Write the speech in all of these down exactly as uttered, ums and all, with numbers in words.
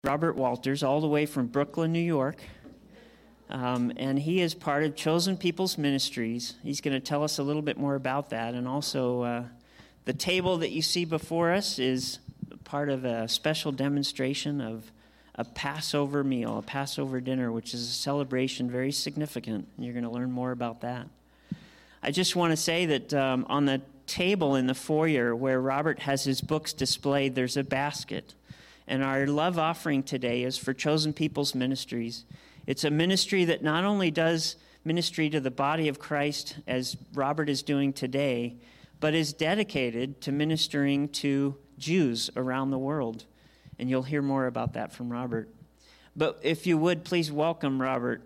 Robert Walters, all the way from Brooklyn, New York. Um, and he is part of Chosen People's Ministries. He's going to tell us a little bit more about that. And also, uh, the table that you see before us is part of a special demonstration of a Passover meal, a Passover dinner, which is a celebration very significant. And you're going to learn more about that. I just want to say that um, on the table in the foyer where Robert has his books displayed, there's a basket. And our love offering today is for Chosen People's Ministries. It's a ministry that not only does ministry to the body of Christ, as Robert is doing today, but is dedicated to ministering to Jews around the world. And you'll hear more about that from Robert. But if you would, please welcome Robert.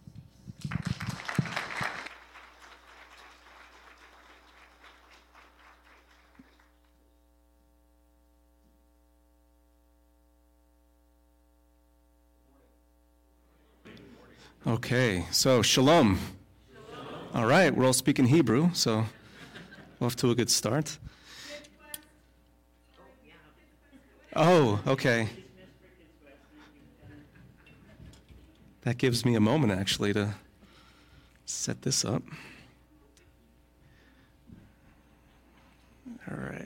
Okay, so shalom. Shalom. All right, we're all speaking Hebrew, so we're off to a good start. Oh, okay. That gives me a moment, actually, to set this up. All right.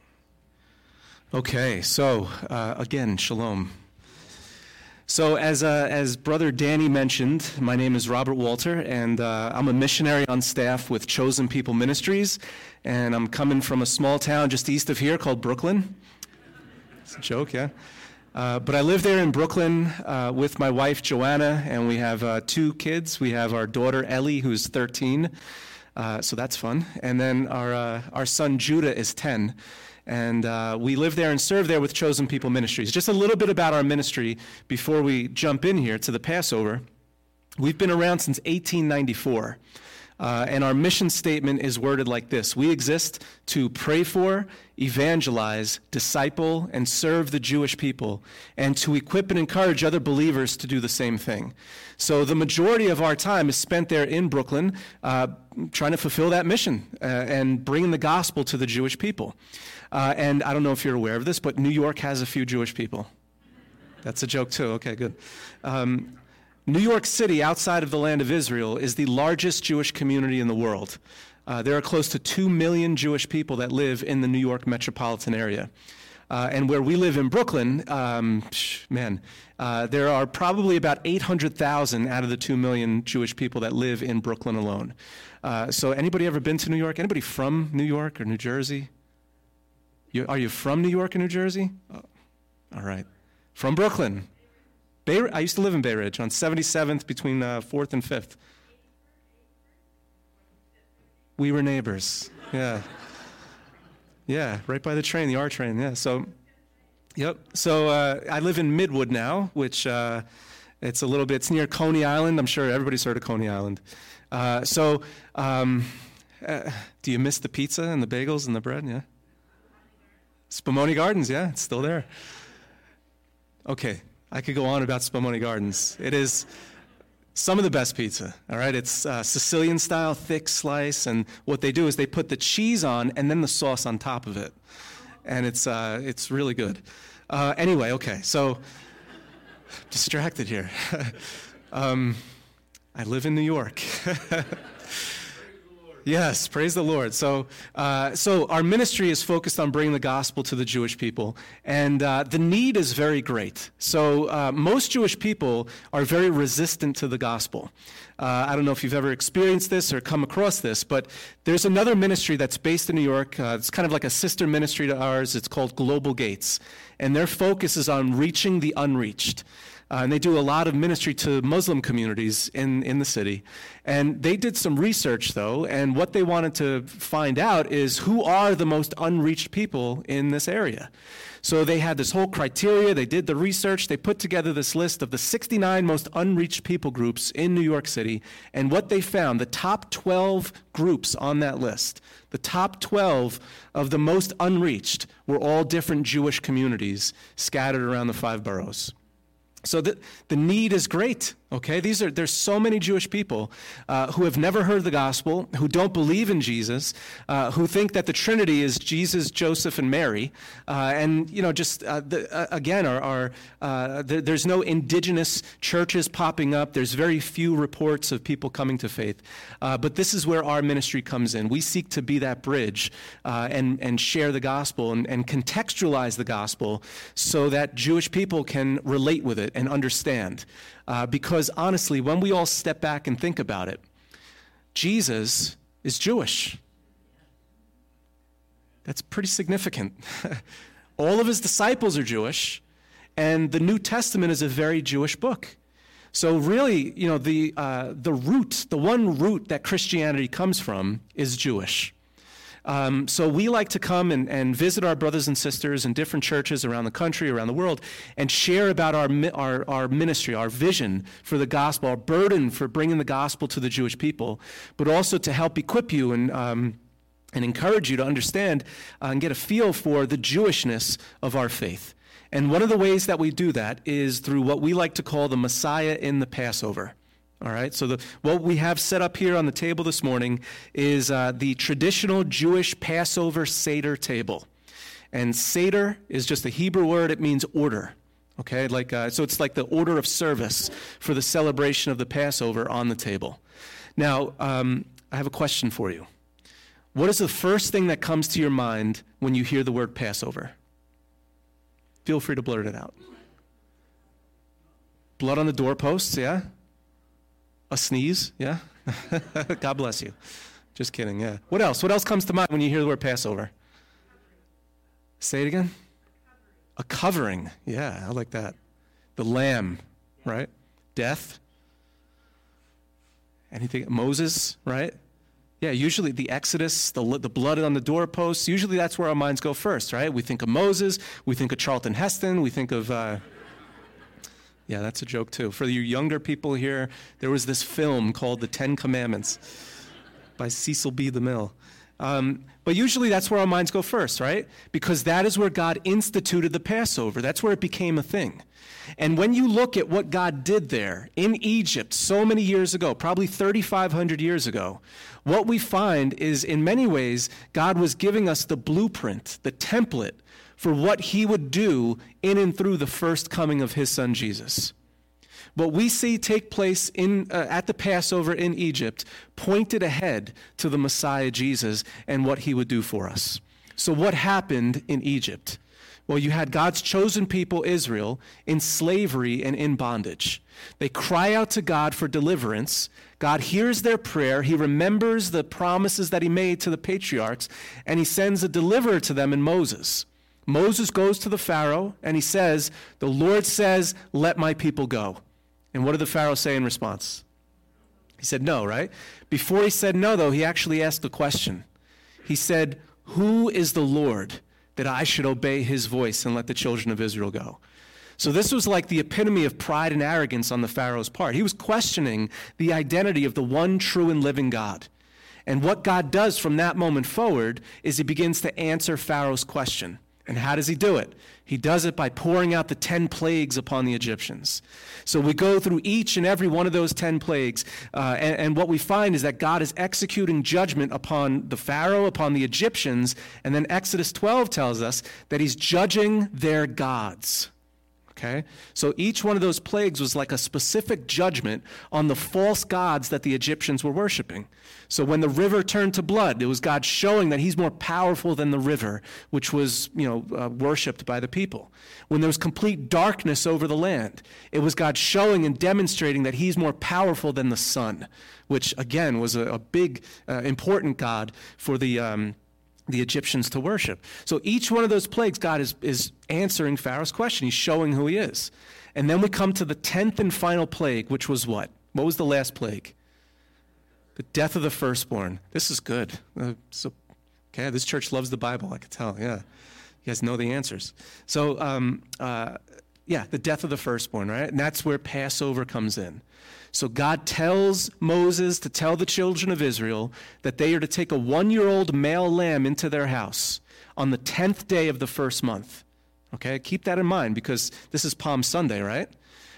Okay, so uh, again, shalom. So as uh, as Brother Danny mentioned, my name is Robert Walter, and uh, I'm a missionary on staff with Chosen People Ministries, and I'm coming from a small town just east of here called Brooklyn. It's a joke, yeah? Uh, but I live there in Brooklyn uh, with my wife, Joanna, and we have uh, two kids. We have our daughter, Ellie, who's thirteen, uh, so that's fun. And then our, uh, our son, Judah, is ten. And uh, we live there and serve there with Chosen People Ministries. Just a little bit about our ministry before we jump in here to the Passover. We've been around since eighteen ninety-four. Uh, and our mission statement is worded like this: we exist to pray for, evangelize, disciple, and serve the Jewish people, and to equip and encourage other believers to do the same thing. So the majority of our time is spent there in Brooklyn, uh, trying to fulfill that mission uh, and bringing the gospel to the Jewish people. Uh, and I don't know if you're aware of this, but New York has a few Jewish people. That's a joke too. Okay, good. Um, New York City, outside of the land of Israel, is the largest Jewish community in the world. Uh, there are close to two million Jewish people that live in the New York metropolitan area. Uh, and where we live in Brooklyn, um, man, uh, there are probably about eight hundred thousand out of the two million Jewish people that live in Brooklyn alone. Uh, so anybody ever been to New York? Anybody from New York or New Jersey? You, are you from New York or New Jersey? Oh, all right. From Brooklyn. Bay, I used to live in Bay Ridge on seventy-seventh between uh, fourth and fifth. We were neighbors. Yeah. Yeah, right by the train, the R train. Yeah, so, yep. So uh, I live in Midwood now, which uh, it's a little bit, it's near Coney Island. I'm sure everybody's heard of Coney Island. Uh, so um, uh, do you miss the pizza and the bagels and the bread? Yeah. Spumoni Gardens, yeah, it's still there. Okay, I could go on about Spumoni Gardens. It is some of the best pizza, all right? It's uh, Sicilian-style, thick slice, and what they do is they put the cheese on and then the sauce on top of it, and it's uh, it's really good. Uh, anyway, okay, so distracted here. um, I live in New York. Yes, praise the Lord. So uh, so our ministry is focused on bringing the gospel to the Jewish people, and uh, the need is very great. So uh, most Jewish people are very resistant to the gospel. Uh, I don't know if you've ever experienced this or come across this, but there's another ministry that's based in New York. Uh, it's kind of like a sister ministry to ours. It's called Global Gates, and their focus is on reaching the unreached. Uh, and they do a lot of ministry to Muslim communities in, in the city. And they did some research, though, and what they wanted to find out is who are the most unreached people in this area. So they had this whole criteria, they did the research, they put together this list of the sixty-nine most unreached people groups in New York City, and what they found, the top twelve groups on that list, the top twelve of the most unreached were all different Jewish communities scattered around the five boroughs. So the, the need is great. Okay, these are there's so many Jewish people uh, who have never heard the gospel, who don't believe in Jesus, uh, who think that the Trinity is Jesus, Joseph, and Mary, uh, and you know, just uh, the, uh, again, are, are uh, there, there's no indigenous churches popping up. There's very few reports of people coming to faith, uh, but this is where our ministry comes in. We seek to be that bridge uh, and and share the gospel and, and contextualize the gospel so that Jewish people can relate with it and understand. Uh, because honestly, when we all step back and think about it, Jesus is Jewish. That's pretty significant. All of his disciples are Jewish, and the New Testament is a very Jewish book. So really, you know, the uh, the root, the one root that Christianity comes from is Jewish. Um, so we like to come and, and visit our brothers and sisters in different churches around the country, around the world, and share about our, our, our ministry, our vision for the gospel, our burden for bringing the gospel to the Jewish people, but also to help equip you and, um, and encourage you to understand uh, and get a feel for the Jewishness of our faith. And one of the ways that we do that is through what we like to call the Messiah in the Passover. All right, so the, what we have set up here on the table this morning is uh, the traditional Jewish Passover Seder table. And Seder is just a Hebrew word. It means order. Okay, like uh, so it's like the order of service for the celebration of the Passover on the table. Now, um, I have a question for you. What is the first thing that comes to your mind when you hear the word Passover? Feel free to blurt it out. Blood on the doorposts, yeah? A sneeze, yeah? God bless you. Just kidding, yeah. What else? What else comes to mind when you hear the word Passover? Say it again. A covering. Yeah, I like that. The lamb, right? Death. Anything? Moses, right? Yeah, usually the Exodus, the, the blood on the doorposts, usually that's where our minds go first, right? We think of Moses, we think of Charlton Heston, we think of... Uh, Yeah, that's a joke too. For you younger people here, there was this film called The Ten Commandments by Cecil B. DeMille. Um, but usually that's where our minds go first, right? Because that is where God instituted the Passover. That's where it became a thing. And when you look at what God did there in Egypt so many years ago, probably thirty-five hundred years ago, what we find is in many ways, God was giving us the blueprint, the template for what he would do in and through the first coming of his son Jesus. What we see take place in uh, at the Passover in Egypt pointed ahead to the Messiah Jesus and what he would do for us. So what happened in Egypt? Well, you had God's chosen people, Israel, in slavery and in bondage. They cry out to God for deliverance. God hears their prayer. He remembers the promises that he made to the patriarchs, and he sends a deliverer to them in Moses. Moses goes to the Pharaoh, and he says, the Lord says, let my people go. And what did the Pharaoh say in response? He said no, right? Before he said no, though, he actually asked the question. He said, who is the Lord that I should obey his voice and let the children of Israel go? So this was like the epitome of pride and arrogance on the Pharaoh's part. He was questioning the identity of the one true and living God. And what God does from that moment forward is he begins to answer Pharaoh's question. And how does he do it? He does it by pouring out the ten plagues upon the Egyptians. So we go through each and every one of those ten plagues, uh, and, and what we find is that God is executing judgment upon the Pharaoh, upon the Egyptians, and then Exodus twelve tells us that he's judging their gods. Okay? So each one of those plagues was like a specific judgment on the false gods that the Egyptians were worshiping. So when the river turned to blood, it was God showing that he's more powerful than the river, which was, you know, uh, worshipped by the people. When there was complete darkness over the land, it was God showing and demonstrating that he's more powerful than the sun, which again was a, a big, uh, important God for the um, the Egyptians to worship. So each one of those plagues, God is, is answering Pharaoh's question. He's showing who he is. And then we come to the tenth and final plague, which was what? What was the last plague? The death of the firstborn. This is good. Uh, so, okay, this church loves the Bible, I can tell, yeah. You guys know the answers. So, um, uh, yeah, the death of the firstborn, right? And that's where Passover comes in. So God tells Moses to tell the children of Israel that they are to take a one-year-old male lamb into their house on the tenth day of the first month. Okay, keep that in mind because this is Palm Sunday, right?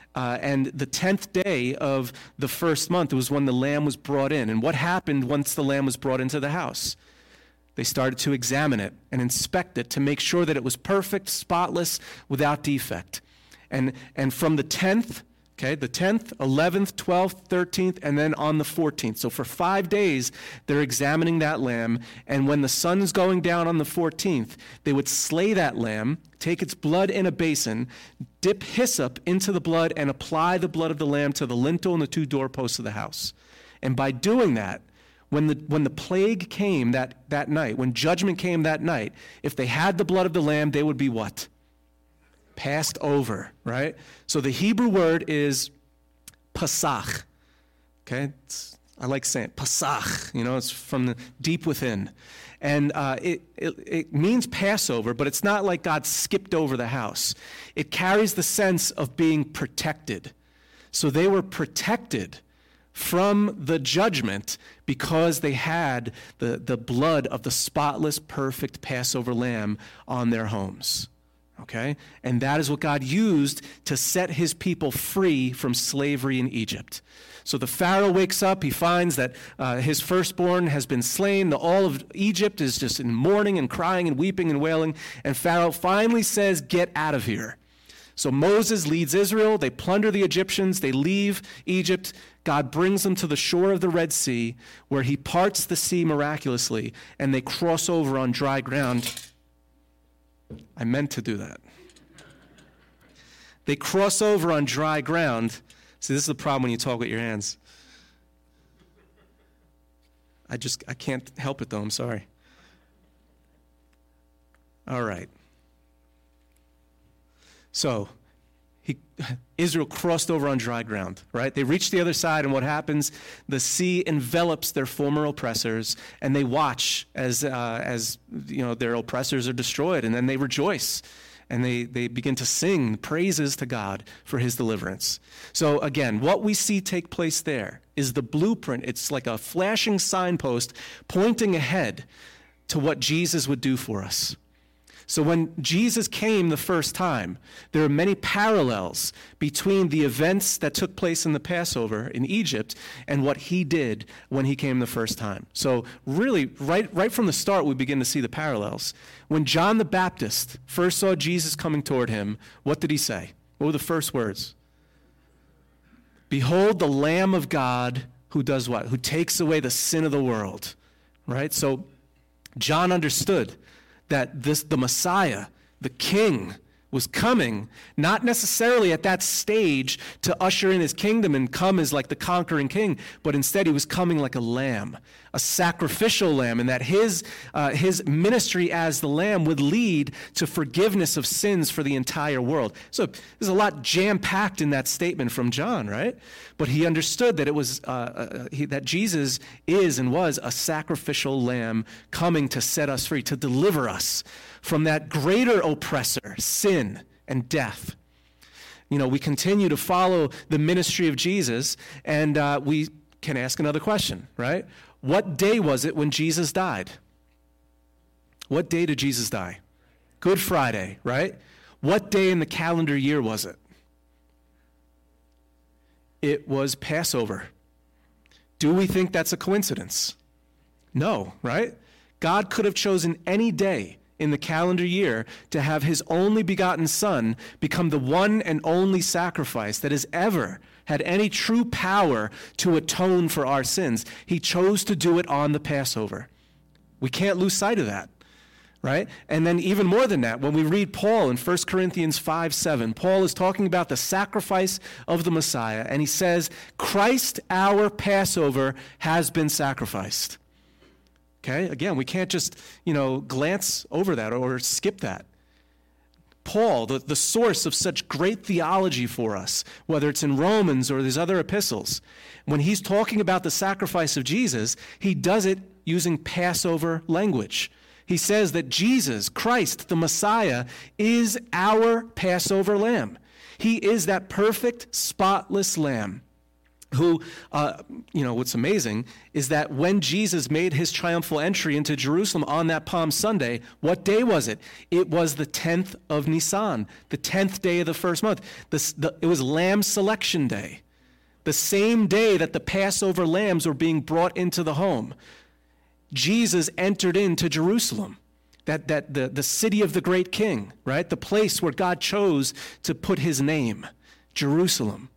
Uh, and the tenth day of the first month was when the lamb was brought in. And what happened once the lamb was brought into the house? They started to examine it and inspect it to make sure that it was perfect, spotless, without defect. And, and from the tenth, okay, the tenth, eleventh, twelfth, thirteenth, and then on the fourteenth. So for five days, they're examining that lamb. And when the sun's going down on the fourteenth, they would slay that lamb, take its blood in a basin, dip hyssop into the blood, and apply the blood of the lamb to the lintel and the two doorposts of the house. And by doing that, when the, when the plague came that, that night, when judgment came that night, if they had the blood of the lamb, they would be what? Passed over, right? So the Hebrew word is Pasach. Okay? It's, I like saying it, Pasach. You know, it's from the deep within. And uh, it, it, it means Passover, but it's not like God skipped over the house. It carries the sense of being protected. So they were protected from the judgment because they had the, the blood of the spotless, perfect Passover lamb on their homes. Okay? And that is what God used to set his people free from slavery in Egypt. So the Pharaoh wakes up, he finds that uh, his firstborn has been slain. The, all of Egypt is just in mourning and crying and weeping and wailing. And Pharaoh finally says, get out of here. So Moses leads Israel, they plunder the Egyptians, they leave Egypt. God brings them to the shore of the Red Sea, where he parts the sea miraculously, and they cross over on dry ground. I meant to do that. They cross over on dry ground. See, this is the problem when you talk with your hands. I just, I can't help it though, I'm sorry. All right. So, he, Israel crossed over on dry ground, right? They reach the other side, and what happens? The sea envelops their former oppressors, and they watch as, uh, as you know, their oppressors are destroyed, and then they rejoice, and they, they begin to sing praises to God for his deliverance. So again, what we see take place there is the blueprint. It's like a flashing signpost pointing ahead to what Jesus would do for us. So when Jesus came the first time, there are many parallels between the events that took place in the Passover in Egypt and what he did when he came the first time. So really, right, right from the start, we begin to see the parallels. When John the Baptist first saw Jesus coming toward him, what did he say? What were the first words? Behold the Lamb of God who does what? Who takes away the sin of the world, right? So John understood that this, the Messiah, the King, was coming, not necessarily at that stage to usher in his kingdom and come as like the conquering king, but instead he was coming like a lamb, a sacrificial lamb, and that his, uh, his ministry as the lamb would lead to forgiveness of sins for the entire world. So there's a lot jam-packed in that statement from John, right? But he understood that it was uh, uh, he, that Jesus is and was a sacrificial lamb coming to set us free, to deliver us from that greater oppressor, sin and death. You know, we continue to follow the ministry of Jesus, and uh, we can ask another question, right? What day was it when Jesus died? What day did Jesus die? Good Friday, right? What day in the calendar year was it? It was Passover. Do we think that's a coincidence? No, right? God could have chosen any day in the calendar year to have his only begotten Son become the one and only sacrifice that has ever had any true power to atone for our sins. He chose to do it on the Passover. We can't lose sight of that, right? And then even more than that, when we read Paul in First Corinthians five seven, Paul is talking about the sacrifice of the Messiah, and he says, Christ, our Passover, has been sacrificed. Okay, again, we can't just, you know, glance over that or skip that. Paul, the, the source of such great theology for us, whether it's in Romans or these other epistles, when he's talking about the sacrifice of Jesus, he does it using Passover language. He says that Jesus, Christ, the Messiah, is our Passover lamb. He is that perfect, spotless lamb. who, uh, you know, what's amazing is that when Jesus made his triumphal entry into Jerusalem on that Palm Sunday, what day was it? It was the tenth of Nisan, the tenth day of the first month. The, the, it was Lamb Selection Day, the same day that the Passover lambs were being brought into the home. Jesus entered into Jerusalem, that, that the, the city of the great king, right? The place where God chose to put his name, Jerusalem.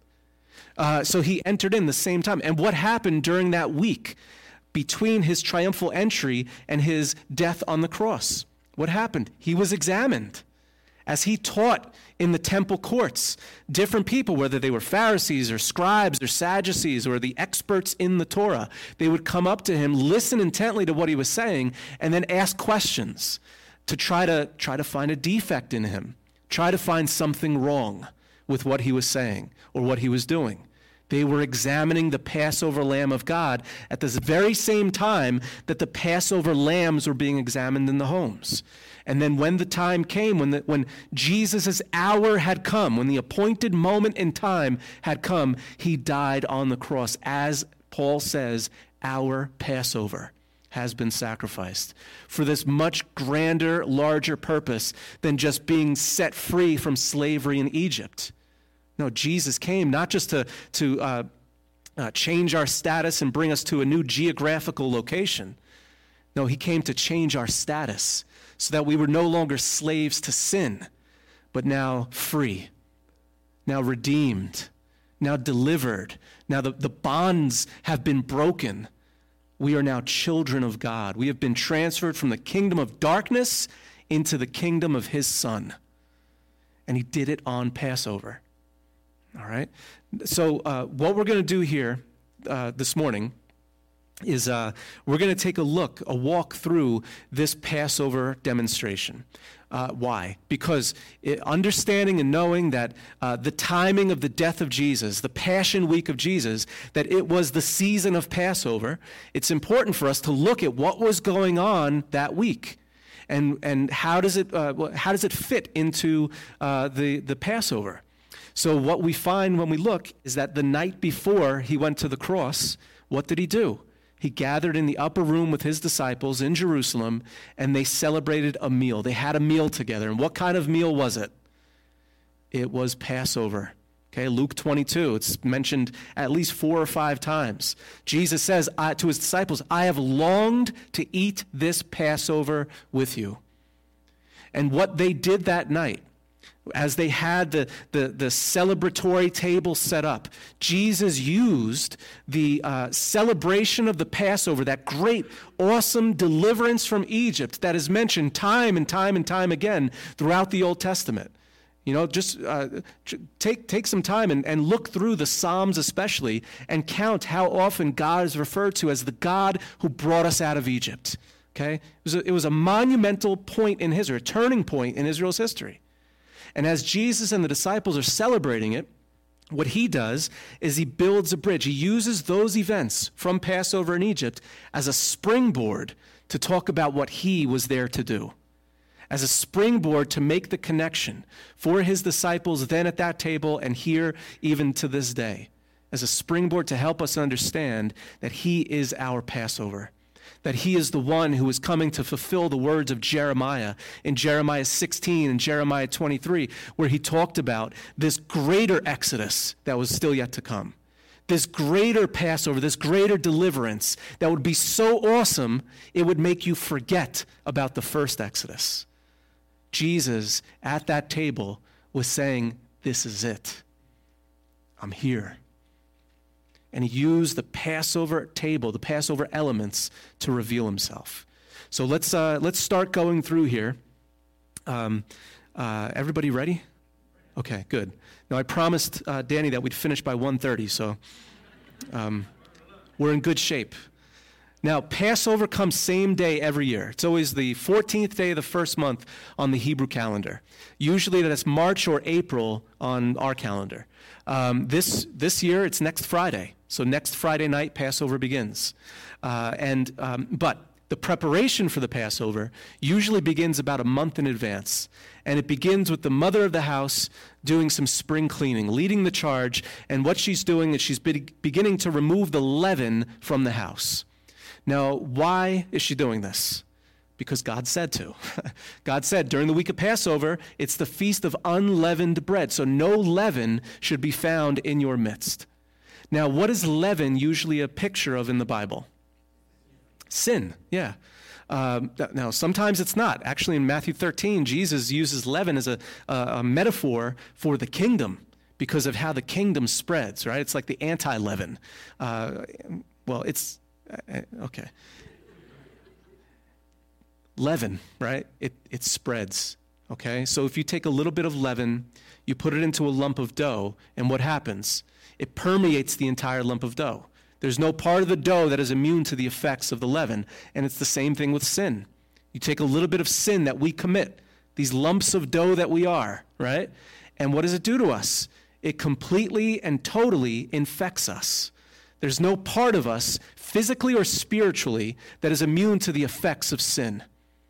Uh, so he entered in the same time. And what happened during that week between his triumphal entry and his death on the cross? What happened? He was examined. As he taught in the temple courts, different people, whether they were Pharisees or scribes or Sadducees or the experts in the Torah, they would come up to him, listen intently to what he was saying, and then ask questions to try to try to find a defect in him, try to find something wrong with what he was saying or what he was doing. They were examining the Passover Lamb of God at this very same time that the Passover lambs were being examined in the homes. And then when the time came, when, the, when Jesus' hour had come, when the appointed moment in time had come, he died on the cross. As Paul says, our Passover has been sacrificed for this much grander, larger purpose than just being set free from slavery in Egypt. No, Jesus came not just to, to uh, uh, change our status and bring us to a new geographical location. No, he came to change our status so that we were no longer slaves to sin, but now free, now redeemed, now delivered. Now the, the bonds have been broken. We are now children of God. We have been transferred from the kingdom of darkness into the kingdom of his Son. And he did it on Passover. All right? So uh, what we're going to do here uh, this morning is uh, we're going to take a look, a walk through this Passover demonstration. Uh, why? Because it, understanding and knowing that uh, the timing of the death of Jesus, the Passion Week of Jesus, that it was the season of Passover, it's important for us to look at what was going on that week. And and how does it uh, how does it fit into uh, the, the Passover? So what we find when we look is that the night before he went to the cross, what did he do? He gathered in the upper room with his disciples in Jerusalem, and they celebrated a meal. They had a meal together. And what kind of meal was it? It was Passover. Okay, Luke twenty-two, it's mentioned at least four or five times. Jesus says uh, to his disciples, I have longed to eat this Passover with you. And what they did that night, as they had the, the, the celebratory table set up, Jesus used the uh, celebration of the Passover, that great, awesome deliverance from Egypt that is mentioned time and time and time again throughout the Old Testament. You know, just uh, take take some time and, and look through the Psalms especially and count how often God is referred to as the God who brought us out of Egypt. Okay? It was a, it was a monumental point in history, a turning point in Israel's history. And as Jesus and the disciples are celebrating it, what he does is he builds a bridge. He uses those events from Passover in Egypt as a springboard to talk about what he was there to do, as a springboard to make the connection for his disciples then at that table and here even to this day, as a springboard to help us understand that he is our Passover, that he is the one who is coming to fulfill the words of Jeremiah in Jeremiah sixteen and Jeremiah twenty-three, where he talked about this greater exodus that was still yet to come, this greater Passover, this greater deliverance that would be so awesome it would make you forget about the first exodus. Jesus at that table was saying, this is it. I'm here. And he used the Passover table, the Passover elements to reveal himself. So let's uh, let's start going through here. Um, uh, everybody ready? Okay, good. Now I promised uh, Danny that we'd finish by one thirty, so um, we're in good shape. Now, Passover comes same day every year. It's always the fourteenth day of the first month on the Hebrew calendar. Usually that's March or April on our calendar. Um, this this year, it's next Friday. So next Friday night, Passover begins. Uh, and um, but the preparation for the Passover usually begins about a month in advance. And it begins with the mother of the house doing some spring cleaning, leading the charge. And what she's doing is she's be- beginning to remove the leaven from the house. Now, why is she doing this? Because God said to. God said during the week of Passover, it's the feast of unleavened bread. So no leaven should be found in your midst. Now, what is leaven usually a picture of in the Bible? Sin, yeah. Um, now, sometimes it's not. Actually, in Matthew thirteen, Jesus uses leaven as a, a, a metaphor for the kingdom because of how the kingdom spreads, right? It's like the anti-leaven. Uh, well, it's, uh, okay. Leaven, right? It, it spreads, okay? So if you take a little bit of leaven, you put it into a lump of dough, and what happens? It permeates the entire lump of dough. There's no part of the dough that is immune to the effects of the leaven, and it's the same thing with sin. You take a little bit of sin that we commit, these lumps of dough that we are, right? And what does it do to us? It completely and totally infects us. There's no part of us, physically or spiritually, that is immune to the effects of sin.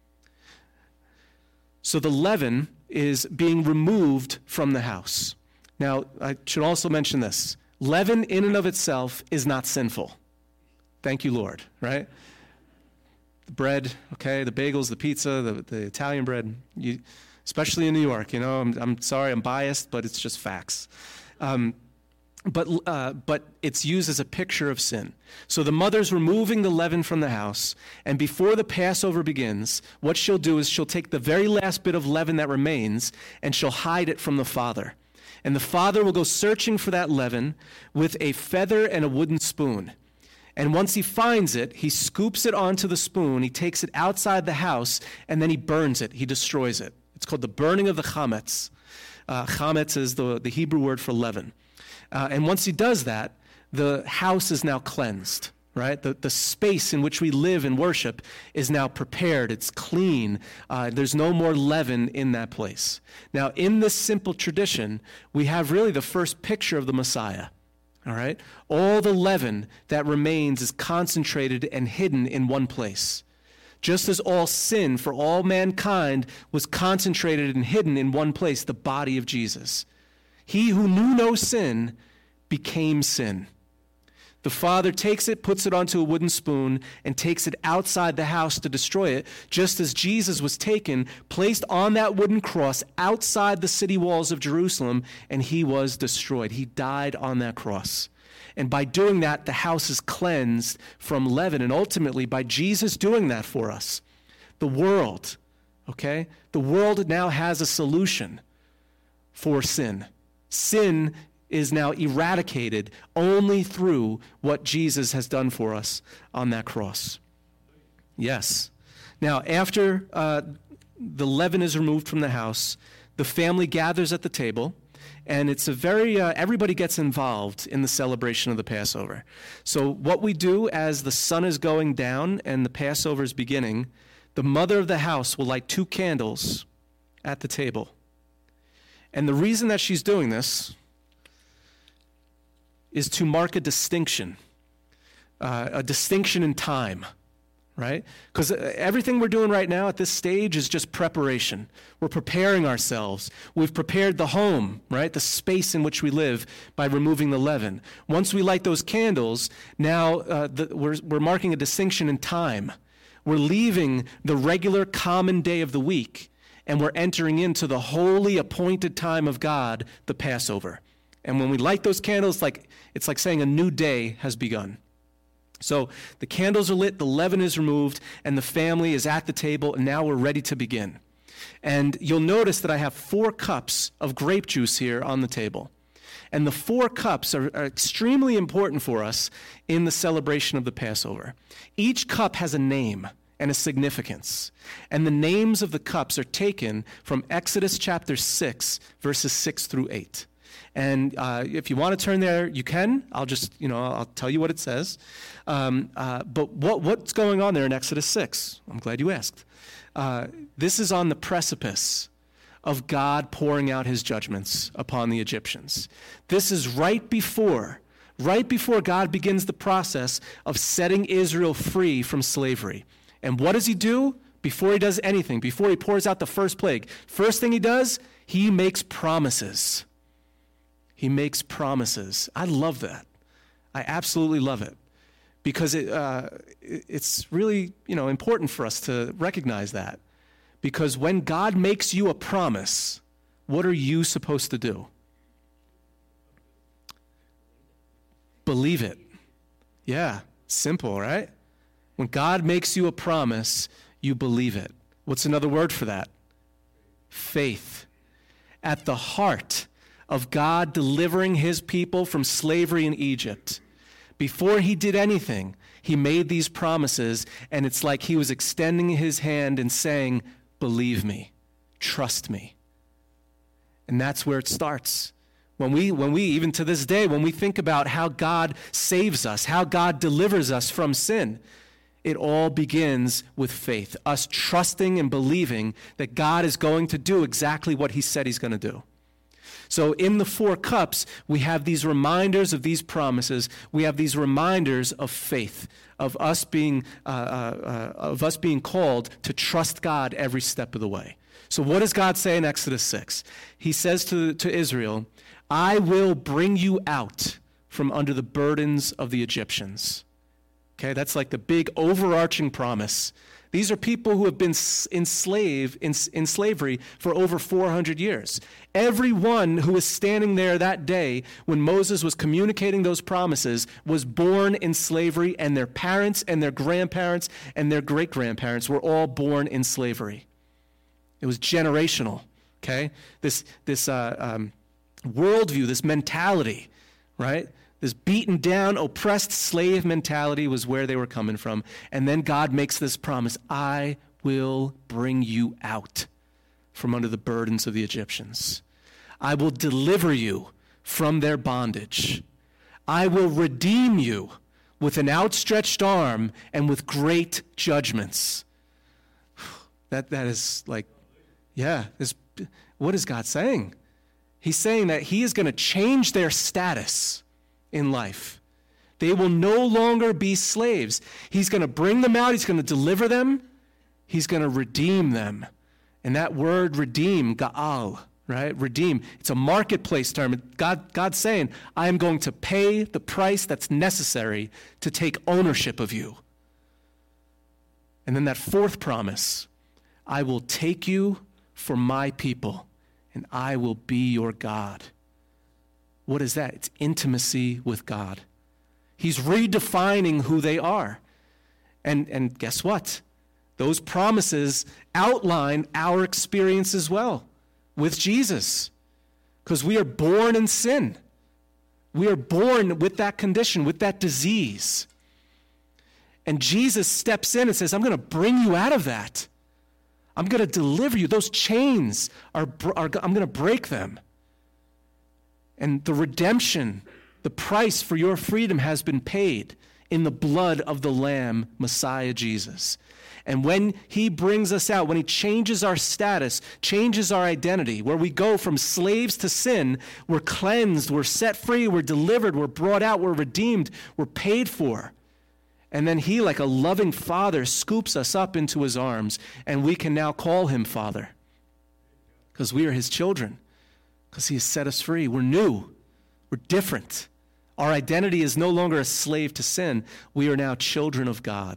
So the leaven is being removed from the house. Now, I should also mention this. Leaven in and of itself is not sinful. Thank you, Lord, right? The bread, okay, the bagels, the pizza, the, the Italian bread, you, especially in New York, you know, I'm, I'm sorry, I'm biased, but it's just facts. Um, but, uh, but it's used as a picture of sin. So the mother's removing the leaven from the house, and before the Passover begins, what she'll do is she'll take the very last bit of leaven that remains, and she'll hide it from the father. And the father will go searching for that leaven with a feather and a wooden spoon. And once he finds it, he scoops it onto the spoon, he takes it outside the house, and then he burns it, he destroys it. It's called the burning of the chametz. Uh, chametz is the, the Hebrew word for leaven. Uh, and once he does that, the house is now cleansed. Right? The, the space in which we live and worship is now prepared. It's clean. Uh, there's no more leaven in that place. Now, in this simple tradition, we have really the first picture of the Messiah. All right? All the leaven that remains is concentrated and hidden in one place. Just as all sin for all mankind was concentrated and hidden in one place, the body of Jesus. He who knew no sin became sin. The father takes it, puts it onto a wooden spoon, and takes it outside the house to destroy it, just as Jesus was taken, placed on that wooden cross outside the city walls of Jerusalem, and he was destroyed. He died on that cross. And by doing that, the house is cleansed from leaven. And ultimately, by Jesus doing that for us, the world, okay, the world now has a solution for sin. Sin is now eradicated only through what Jesus has done for us on that cross. Yes. Now, after uh, the leaven is removed from the house, the family gathers at the table, and it's a very, uh, everybody gets involved in the celebration of the Passover. So what we do as the sun is going down and the Passover is beginning, the mother of the house will light two candles at the table. And the reason that she's doing this is to mark a distinction, uh, a distinction in time, right? Because everything we're doing right now at this stage is just preparation. We're preparing ourselves. We've prepared the home, right? The space in which we live by removing the leaven. Once we light those candles, now uh, the, we're, we're marking a distinction in time. We're leaving the regular common day of the week, and we're entering into the holy appointed time of God, the Passover. And when we light those candles, like it's like saying a new day has begun. So the candles are lit, the leaven is removed, and the family is at the table, and now we're ready to begin. And you'll notice that I have four cups of grape juice here on the table. And the four cups are, are extremely important for us in the celebration of the Passover. Each cup has a name and a significance. And the names of the cups are taken from Exodus chapter six, verses six through eight. And uh, if you want to turn there, you can. I'll just, you know, I'll tell you what it says. Um, uh, but what, what's going on there in Exodus six? I'm glad you asked. Uh, this is on the precipice of God pouring out his judgments upon the Egyptians. This is right before, right before God begins the process of setting Israel free from slavery. And what does he do? Before he does anything, before he pours out the first plague, first thing he does, he makes promises. He makes promises. I love that. I absolutely love it. Because it, uh, it's really, you know, important for us to recognize that. Because when God makes you a promise, what are you supposed to do? Believe it. Yeah, simple, right? When God makes you a promise, you believe it. What's another word for that? Faith. At the heart of God delivering his people from slavery in Egypt, before he did anything, he made these promises, and it's like he was extending his hand and saying, believe me, trust me. And that's where it starts. When we, when we, even to this day, when we think about how God saves us, how God delivers us from sin, it all begins with faith, us trusting and believing that God is going to do exactly what he said he's going to do. So in the four cups, we have these reminders of these promises. We have these reminders of faith, of us being uh, uh, uh, of us being called to trust God every step of the way. So what does God say in Exodus six? He says to, to Israel, I will bring you out from under the burdens of the Egyptians. Okay, that's like the big overarching promise. These are people who have been enslaved in, in slavery for over four hundred years. Everyone who was standing there that day when Moses was communicating those promises was born in slavery, and their parents and their grandparents and their great-grandparents were all born in slavery. It was generational, okay? This, this uh, um, worldview, this mentality, right? This beaten down, oppressed slave mentality was where they were coming from. And then God makes this promise, I will bring you out from under the burdens of the Egyptians. I will deliver you from their bondage. I will redeem you with an outstretched arm and with great judgments. That, that is like, yeah, this, what is God saying? He's saying that he is going to change their status in life. They will no longer be slaves. He's going to bring them out. He's going to deliver them. He's going to redeem them. And that word redeem, ga'al, right? Redeem. It's a marketplace term. God, God's saying, I am going to pay the price that's necessary to take ownership of you. And then that fourth promise, I will take you for my people, and I will be your God. What is that? It's intimacy with God. He's redefining who they are. And, and guess what? Those promises outline our experience as well with Jesus. Because we are born in sin. We are born with that condition, with that disease. And Jesus steps in and says, I'm going to bring you out of that. I'm going to deliver you. Those chains, are, are I'm going to break them. And the redemption, the price for your freedom has been paid in the blood of the Lamb, Messiah Jesus. And when he brings us out, when he changes our status, changes our identity, where we go from slaves to sin, we're cleansed, we're set free, we're delivered, we're brought out, we're redeemed, we're paid for. And then he, like a loving father, scoops us up into his arms, and we can now call him Father because we are his children. Because he has set us free. We're new. We're different. Our identity is no longer a slave to sin. We are now children of God.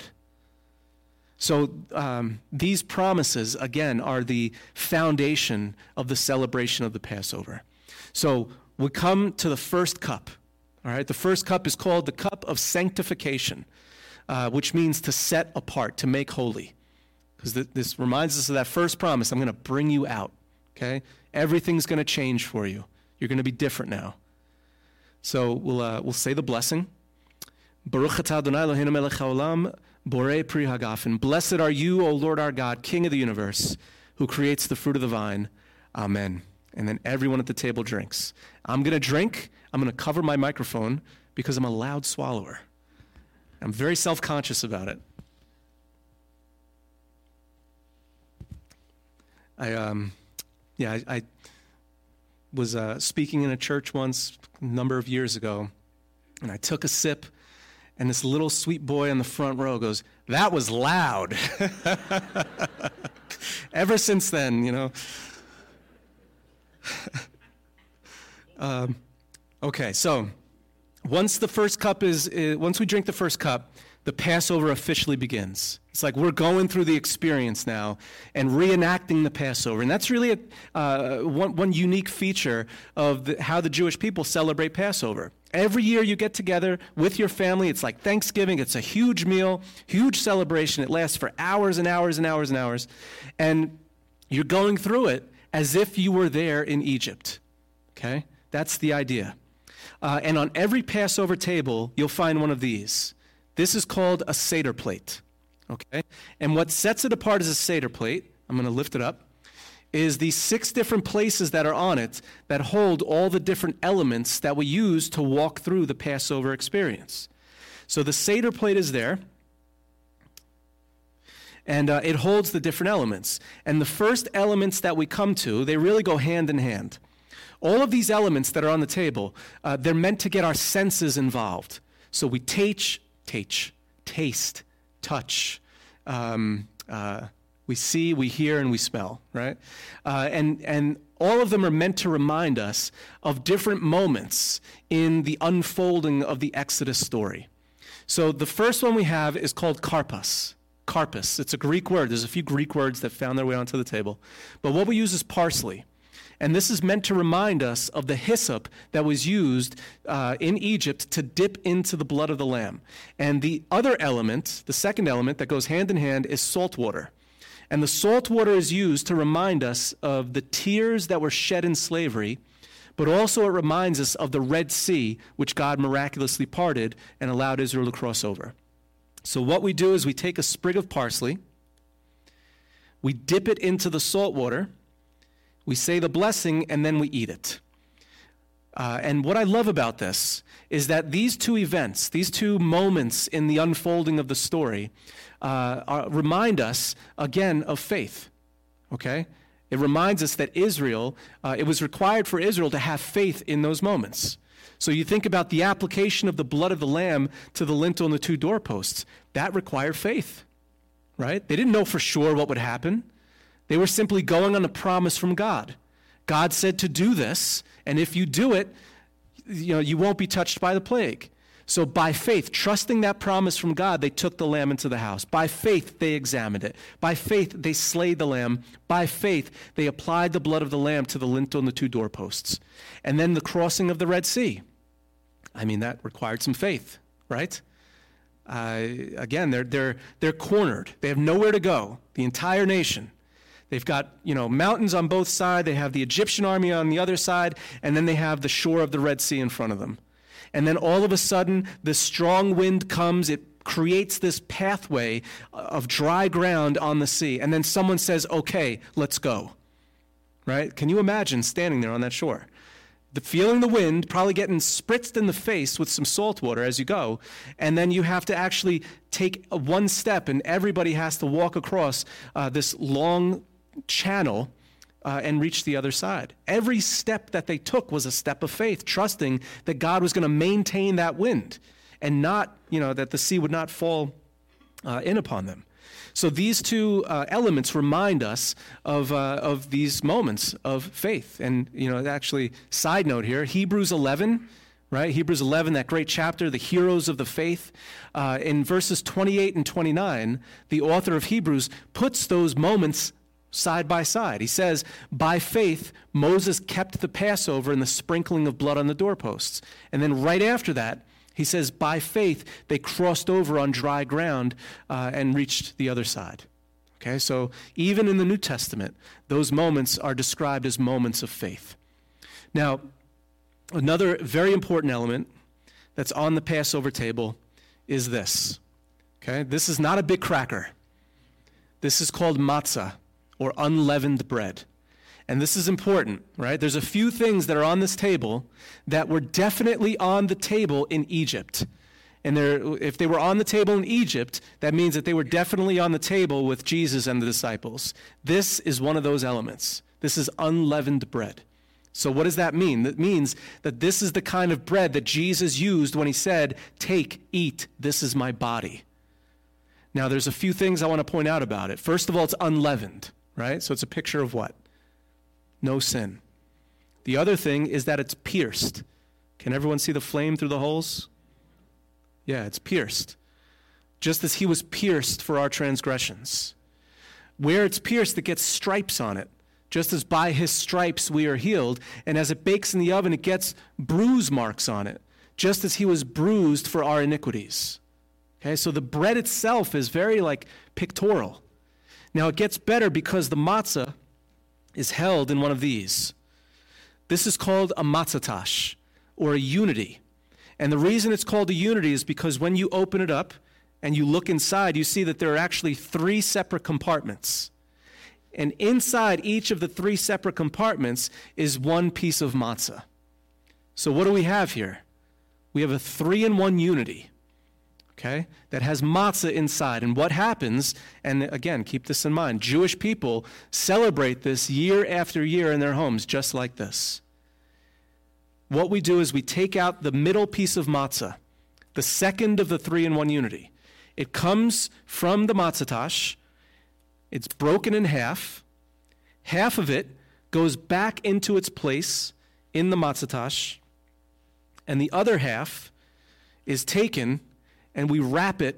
So um, these promises, again, are the foundation of the celebration of the Passover. So we come to the first cup. All right, the first cup is called the cup of sanctification, uh, which means to set apart, to make holy. Because th- this reminds us of that first promise. I'm going to bring you out. Okay? Everything's going to change for you. You're going to be different now. So we'll uh, we'll say the blessing. Baruch atah Adonai Eloheinu melech haolam, borei pri hagafen. Blessed are you, O Lord our God, King of the universe, who creates the fruit of the vine. Amen. And then everyone at the table drinks. I'm going to drink. I'm going to cover my microphone because I'm a loud swallower. I'm very self-conscious about it. I um. Yeah, I, I was uh, speaking in a church once a number of years ago, and I took a sip, And this little sweet boy on the front row goes, "That was loud." Ever since then, you know. um, okay, so once the first cup is, is, once we drink the first cup, the Passover officially begins. It's like we're going through the experience now and reenacting the Passover. And that's really a, uh, one, one unique feature of the, how the Jewish people celebrate Passover. Every year you get together with your family. It's like Thanksgiving. It's a huge meal, huge celebration. It lasts for hours and hours and hours and hours. And you're going through it as if you were there in Egypt. Okay? That's the idea. Uh, and on every Passover table, you'll find one of these. This is called a Seder plate. Okay? And what sets it apart as a Seder plate, I'm going to lift it up, is these six different places that are on it that hold all the different elements that we use to walk through the Passover experience. So the Seder plate is there, and uh, it holds the different elements. And the first elements that we come to, they really go hand in hand. All of these elements that are on the table, uh, they're meant to get our senses involved. So we taste, taste, taste, touch, um, uh, we see, we hear, and we smell, right? Uh, and, and all of them are meant to remind us of different moments in the unfolding of the Exodus story. So the first one we have is called karpas. Karpas. It's a Greek word. There's a few Greek words that found their way onto the table. But what we use is parsley. And this is meant to remind us of the hyssop that was used uh, in Egypt to dip into the blood of the lamb. And the other element, the second element that goes hand in hand, is salt water. And the salt water is used to remind us of the tears that were shed in slavery, but also it reminds us of the Red Sea, which God miraculously parted and allowed Israel to cross over. So what we do is we take a sprig of parsley, we dip it into the salt water, we say the blessing, and then we eat it. Uh, and what I love about this is that these two events, these two moments in the unfolding of the story, uh, are, remind us, again, of faith, okay? It reminds us that Israel, uh, it was required for Israel to have faith in those moments. So you think about the application of the blood of the lamb to the lintel and the two doorposts. That required faith, right? They didn't know for sure what would happen. They were simply going on a promise from God. God said to do this, and if you do it, you know, you won't be touched by the plague. So by faith, trusting that promise from God, they took the lamb into the house. By faith, they examined it. By faith, they slayed the lamb. By faith, they applied the blood of the lamb to the lintel and the two doorposts. And then the crossing of the Red Sea. I mean, that required some faith, right? Uh, again, they're, they're, they're cornered. They have nowhere to go, the entire nation. They've got, you know, mountains on both sides. They have the Egyptian army on the other side, and then they have the shore of the Red Sea in front of them. And then all of a sudden, this strong wind comes. It creates this pathway of dry ground on the sea. And then someone says, okay, let's go. Right? Can you imagine standing there on that shore? The, feeling the wind, probably getting spritzed in the face with some salt water as you go, and then you have to actually take a one step, and everybody has to walk across uh, this long channel uh, and reach the other side. Every step that they took was a step of faith, trusting that God was going to maintain that wind and not, you know, that the sea would not fall uh, in upon them. So these two uh, elements remind us of uh, of these moments of faith. And, you know, actually, side note here, Hebrews eleven, right? Hebrews eleven, that great chapter, the heroes of the faith. Uh, in verses twenty-eight and twenty-nine, the author of Hebrews puts those moments side by side. He says, by faith, Moses kept the Passover and the sprinkling of blood on the doorposts. And then right after that, he says, by faith, they crossed over on dry ground uh, and reached the other side. Okay, so even in the New Testament, those moments are described as moments of faith. Now, another very important element that's on the Passover table is this. Okay, this is not a big cracker. This is called matzah, or unleavened bread. And this is important, right? There's a few things that are on this table that were definitely on the table in Egypt. And if they were on the table in Egypt, that means that they were definitely on the table with Jesus and the disciples. This is one of those elements. This is unleavened bread. So what does that mean? That means that this is the kind of bread that Jesus used when he said, take, eat, this is my body. Now, there's a few things I want to point out about it. First of all, it's unleavened, right? So it's a picture of what? No sin. The other thing is that it's pierced. Can everyone see the flame through the holes? Yeah, it's pierced. Just as he was pierced for our transgressions. Where it's pierced, it gets stripes on it. Just as by his stripes we are healed. And as it bakes in the oven, it gets bruise marks on it. Just as he was bruised for our iniquities. Okay, so the bread itself is very like pictorial. Now it gets better because the matzah is held in one of these. This is called a matzatash, or a unity. And the reason it's called a unity is because when you open it up and you look inside, you see that there are actually three separate compartments. And inside each of the three separate compartments is one piece of matzah. So what do we have here? We have a three-in-one unity, okay, that has matzah inside. And what happens, and again, keep this in mind, Jewish people celebrate this year after year in their homes just like this. What we do is we take out the middle piece of matzah, the second of the three-in-one unity. It comes from the matzatash. It's broken in half. Half of it goes back into its place in the matzatash, and the other half is taken and we wrap it.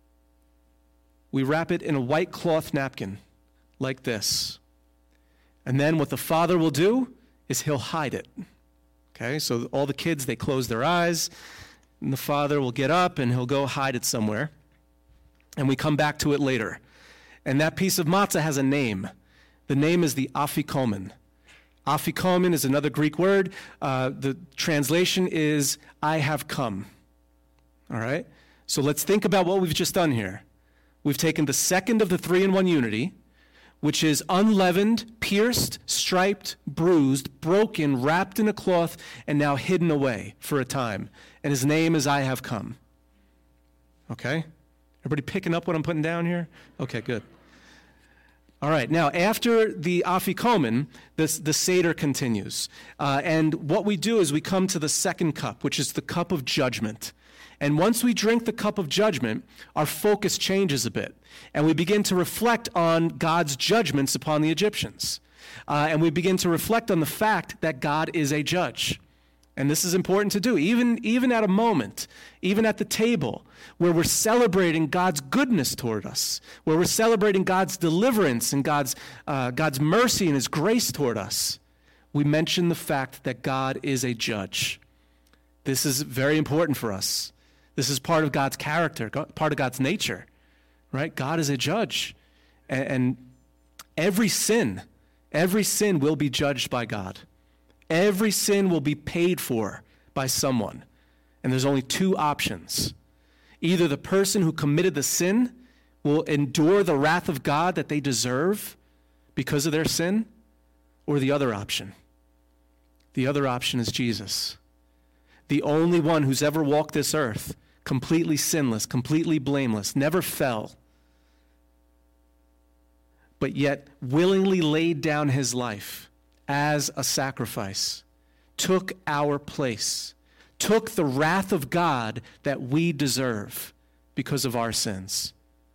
We wrap it in a white cloth napkin like this. And then what the father will do is he'll hide it. Okay, so all the kids, they close their eyes, and the father will get up and he'll go hide it somewhere. And we come back to it later. And that piece of matzah has a name. The name is the afikomen. Afikomen is another Greek word. Uh, the translation is, I have come. All right? So let's think about what we've just done here. We've taken the second of the three-in-one unity, which is unleavened, pierced, striped, bruised, broken, wrapped in a cloth, and now hidden away for a time. And his name is I have come. Okay? Everybody picking up what I'm putting down here? Okay, good. All right, now after the afikomen, this, the Seder continues. Uh, and what we do is we come to the second cup, which is the cup of judgment. And once we drink the cup of judgment, our focus changes a bit. And we begin to reflect on God's judgments upon the Egyptians. Uh, and we begin to reflect on the fact that God is a judge. And this is important to do, even, even at a moment, even at the table, where we're celebrating God's goodness toward us, where we're celebrating God's deliverance and God's, uh, God's mercy and his grace toward us. We mention the fact that God is a judge. This is very important for us. This is part of God's character, part of God's nature, right? God is a judge. And, and every sin, every sin will be judged by God. Every sin will be paid for by someone. And there's only two options. Either the person who committed the sin will endure the wrath of God that they deserve because of their sin, or the other option. The other option is Jesus. The only one who's ever walked this earth, completely sinless, completely blameless, never fell, but yet willingly laid down his life as a sacrifice, took our place, took the wrath of God that we deserve because of our sins.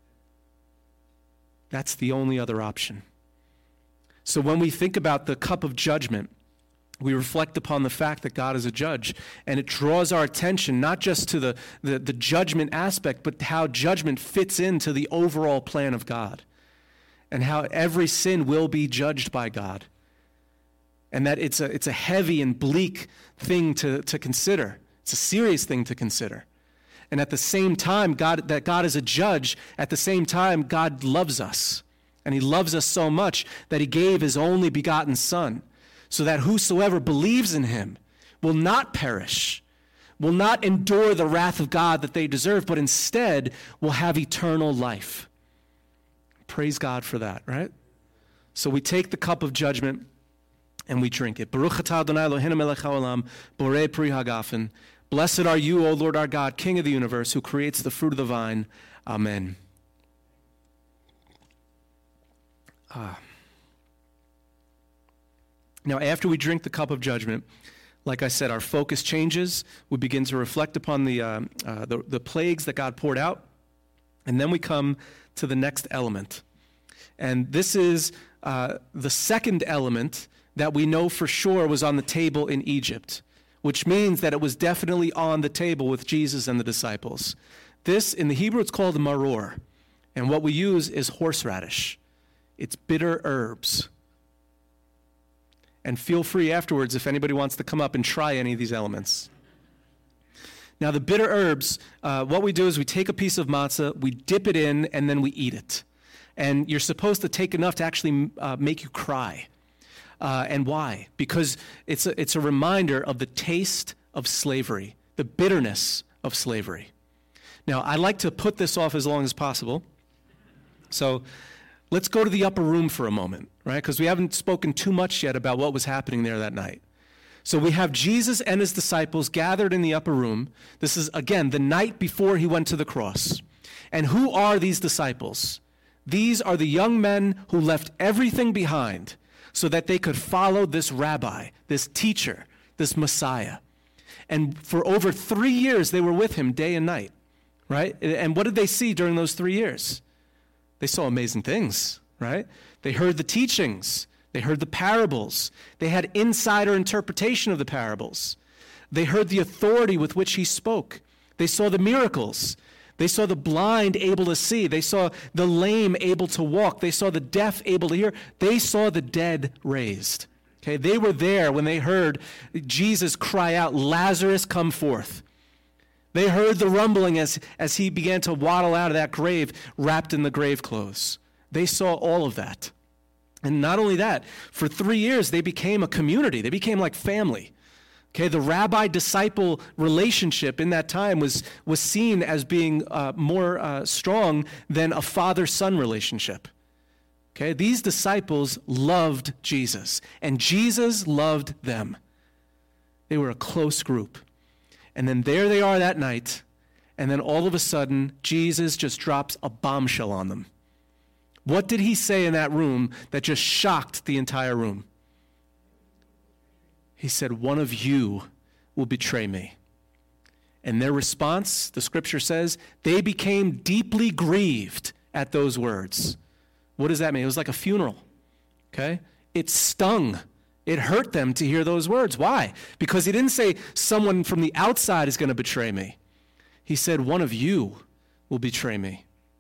That's the only other option. So when we think about the cup of judgment, we reflect upon the fact that God is a judge, and it draws our attention not just to the, the, the judgment aspect, but how judgment fits into the overall plan of God, and how every sin will be judged by God. And that it's a, it's a heavy and bleak thing to, to consider. It's a serious thing to consider. And at the same time, God, that God is a judge, at the same time, God loves us. And he loves us so much that he gave his only begotten Son, so that whosoever believes in him will not perish, will not endure the wrath of God that they deserve, but instead will have eternal life. Praise God for that, right? So we take the cup of judgment and we drink it. Baruch atah Adonai Eloheinu melech haolam, borei pri hagafen. Blessed are you, O Lord our God, King of the universe, who creates the fruit of the vine. Amen. Ah. Now, after we drink the cup of judgment, like I said, our focus changes. We begin to reflect upon the, uh, uh, the, the plagues that God poured out. And then we come to the next element. And this is uh, the second element that we know for sure was on the table in Egypt, which means that it was definitely on the table with Jesus and the disciples. This, in the Hebrew, it's called maror. And what we use is horseradish. It's bitter herbs. And feel free afterwards if anybody wants to come up and try any of these elements. Now, the bitter herbs, uh, what we do is we take a piece of matzah, we dip it in, and then we eat it. And you're supposed to take enough to actually uh, make you cry. Uh, and why? Because it's a, it's a reminder of the taste of slavery, the bitterness of slavery. Now, I like to put this off as long as possible. So let's go to the upper room for a moment, right? Because we haven't spoken too much yet about what was happening there that night. So we have Jesus and his disciples gathered in the upper room. This is, again, the night before he went to the cross. And who are these disciples? These are the young men who left everything behind so that they could follow this rabbi, this teacher, this Messiah. And for over three years, they were with him day and night, right? And what did they see during those three years? They saw amazing things, right? They heard the teachings. They heard the parables. They had insider interpretation of the parables. They heard the authority with which he spoke. They saw the miracles. They saw the blind able to see. They saw the lame able to walk. They saw the deaf able to hear. They saw the dead raised. Okay, they were there when they heard Jesus cry out, "Lazarus, come forth." They heard the rumbling as, as he began to waddle out of that grave, wrapped in the grave clothes. They saw all of that. And not only that, for three years, they became a community. They became like family. Okay, the rabbi-disciple relationship in that time was, was seen as being uh, more uh, strong than a father-son relationship. Okay, these disciples loved Jesus, and Jesus loved them. They were a close group. And then there they are that night, and then all of a sudden, Jesus just drops a bombshell on them. What did he say in that room that just shocked the entire room? He said, "One of you will betray me." And their response, the scripture says, they became deeply grieved at those words. What does that mean? It was like a funeral, okay? It stung. It hurt them to hear those words. Why? Because he didn't say someone from the outside is going to betray me. He said, "One of you will betray me."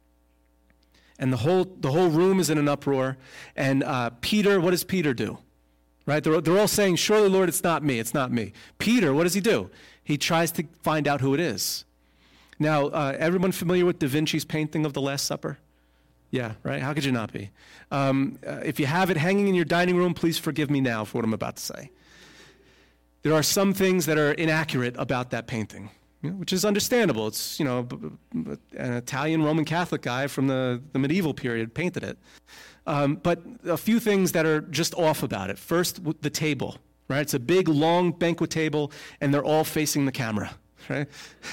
And the whole the whole room is in an uproar. And uh, Peter, what does Peter do? Right? They're, they're all saying, "Surely, Lord, it's not me. It's not me." Peter, what does he do? He tries to find out who it is. Now, uh, everyone familiar with Da Vinci's painting of the Last Supper? Yeah, right? How could you not be? Um, uh, if you have it hanging in your dining room, please forgive me now for what I'm about to say. There are some things that are inaccurate about that painting, you know, which is understandable. It's, you know, b- b- an Italian Roman Catholic guy from the, the medieval period painted it. Um, but a few things that are just off about it. First, the table, right? It's a big, long banquet table, and they're all facing the camera, right?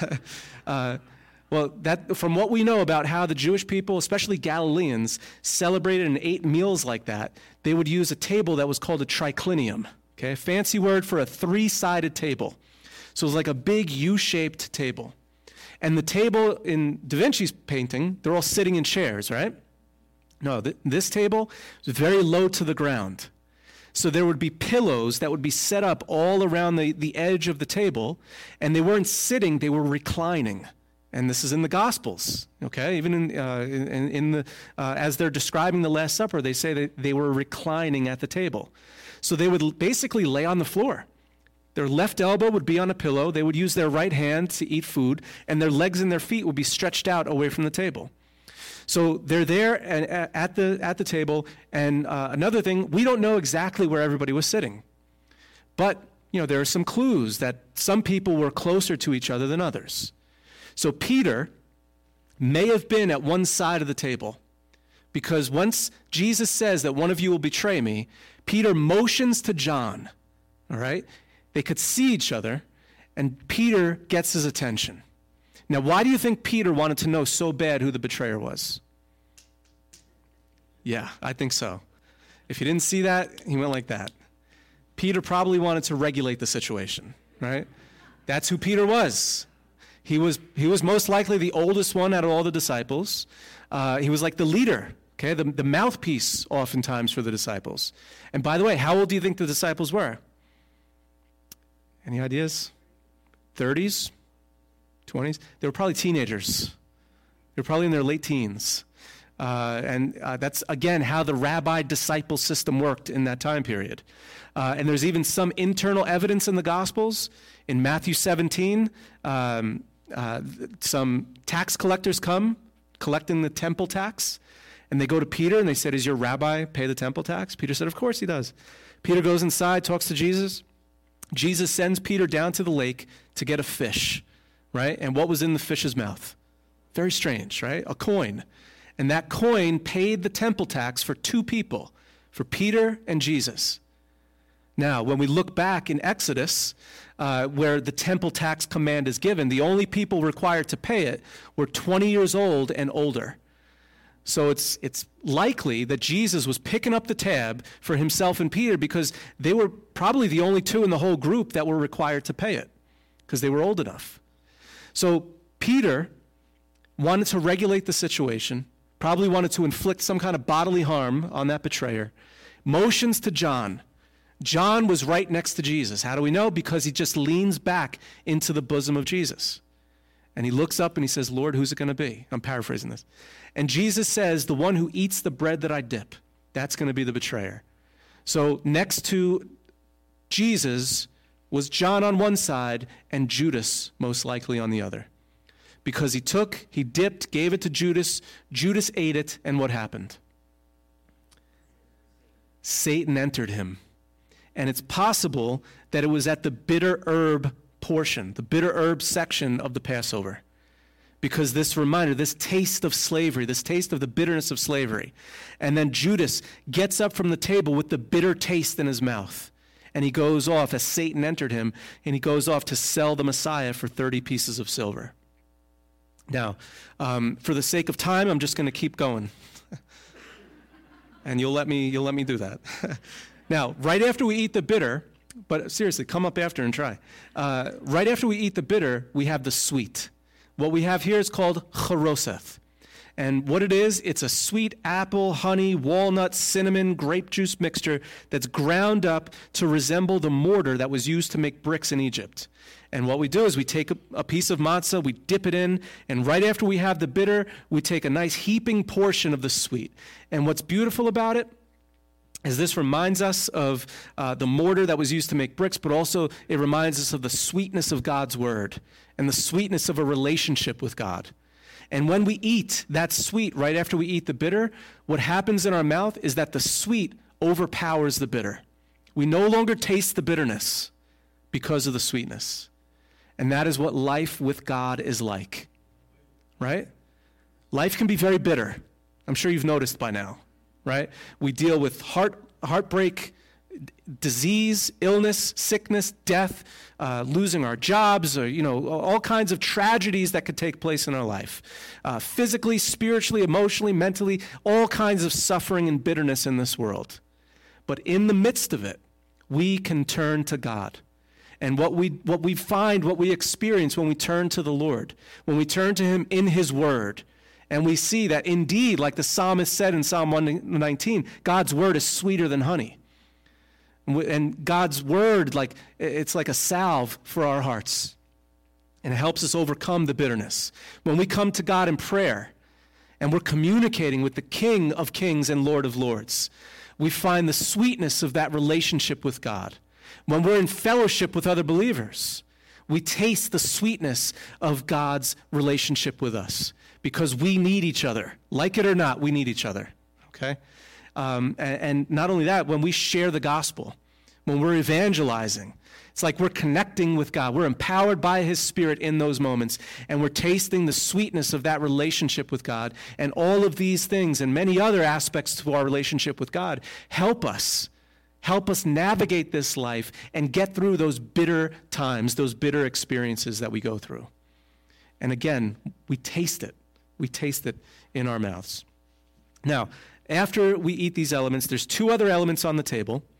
uh, well, that from what we know about how the Jewish people, especially Galileans, celebrated and ate meals like that, they would use a table that was called a triclinium, okay? A fancy word for a three-sided table. So it was like a big U-shaped table. And the table in Da Vinci's painting, they're all sitting in chairs, right? No, th- this table was very low to the ground. So there would be pillows that would be set up all around the, the edge of the table, and they weren't sitting, they were reclining. And this is in the Gospels, okay? Even in, uh, in, in the, uh, as they're describing the Last Supper, they say that they were reclining at the table. So they would l- basically lay on the floor. Their left elbow would be on a pillow, they would use their right hand to eat food, and their legs and their feet would be stretched out away from the table. So they're there and, uh, at the at the table, and uh, another thing, we don't know exactly where everybody was sitting. But, you know, there are some clues that some people were closer to each other than others. So Peter may have been at one side of the table, because once Jesus says that one of you will betray me, Peter motions to John, all right? They could see each other, and Peter gets his attention. Now, why do you think Peter wanted to know so bad who the betrayer was? Yeah, I think so. If you didn't see that, he went like that. Peter probably wanted to regulate the situation, right? That's who Peter was. He was he was most likely the oldest one out of all the disciples. Uh, he was like the leader, okay, the, the mouthpiece oftentimes for the disciples. And by the way, how old do you think the disciples were? Any ideas? thirties? twenties? They were probably teenagers. They were probably in their late teens. Uh, and uh, that's, again, how the rabbi-disciple system worked in that time period. Uh, and there's even some internal evidence in the Gospels. In Matthew seventeen, um, uh, some tax collectors come collecting the temple tax, and they go to Peter and they said, "Does your rabbi pay the temple tax?" Peter said, "Of course he does." Peter goes inside, talks to Jesus. Jesus sends Peter down to the lake to get a fish, right? And what was in the fish's mouth? Very strange, right? A coin. And that coin paid the temple tax for two people, for Peter and Jesus. Now, when we look back in Exodus, uh, where the temple tax command is given, the only people required to pay it were twenty years old and older. So it's it's likely that Jesus was picking up the tab for himself and Peter because they were probably the only two in the whole group that were required to pay it because they were old enough. So Peter wanted to regulate the situation, probably wanted to inflict some kind of bodily harm on that betrayer, motions to John. John was right next to Jesus. How do we know? Because he just leans back into the bosom of Jesus. And he looks up and he says, "Lord, who's it going to be?" I'm paraphrasing this. And Jesus says, "The one who eats the bread that I dip, that's going to be the betrayer." So next to Jesus was John on one side and Judas most likely on the other. Because he took, he dipped, gave it to Judas, Judas ate it, and what happened? Satan entered him. And it's possible that it was at the bitter herb portion, the bitter herb section of the Passover. Because this reminder, this taste of slavery, this taste of the bitterness of slavery. And then Judas gets up from the table with the bitter taste in his mouth. And he goes off, as Satan entered him, and he goes off to sell the Messiah for thirty pieces of silver. Now, um, for the sake of time, I'm just going to keep going. And you'll let me, you'll let me do that. Now, right after we eat the bitter, but seriously, come up after and try. Uh, right after we eat the bitter, we have the sweet. What we have here is called charoseth. And what it is, it's a sweet apple, honey, walnut, cinnamon, grape juice mixture that's ground up to resemble the mortar that was used to make bricks in Egypt. And what we do is we take a, a piece of matzah, we dip it in, and right after we have the bitter, we take a nice heaping portion of the sweet. And what's beautiful about it is this reminds us of uh, the mortar that was used to make bricks, but also it reminds us of the sweetness of God's word and the sweetness of a relationship with God. And when we eat that sweet right after we eat the bitter, what happens in our mouth is that the sweet overpowers the bitter. We no longer taste the bitterness because of the sweetness. And that is what life with God is like, right? Life can be very bitter. I'm sure you've noticed by now, right? We deal with heart heartbreak, disease, illness, sickness, death, uh, losing our jobs, or, you know, all kinds of tragedies that could take place in our life. Uh, physically, spiritually, emotionally, mentally, all kinds of suffering and bitterness in this world. But in the midst of it, we can turn to God. And what we what we find, what we experience when we turn to the Lord, when we turn to him in his word, and we see that indeed, like the psalmist said in Psalm one nineteen, God's word is sweeter than honey. And God's word, like it's like a salve for our hearts. And it helps us overcome the bitterness. When we come to God in prayer, and we're communicating with the King of Kings and Lord of Lords, we find the sweetness of that relationship with God. When we're in fellowship with other believers, we taste the sweetness of God's relationship with us because we need each other. Like it or not, we need each other, okay? Um, and, and not only that, when we share the gospel, when we're evangelizing, it's like we're connecting with God. We're empowered by his Spirit in those moments, and we're tasting the sweetness of that relationship with God. And all of these things and many other aspects to our relationship with God help us Help us navigate this life and get through those bitter times, those bitter experiences that we go through. And again, we taste it. We taste it in our mouths. Now, after we eat these elements, there's two other elements on the table.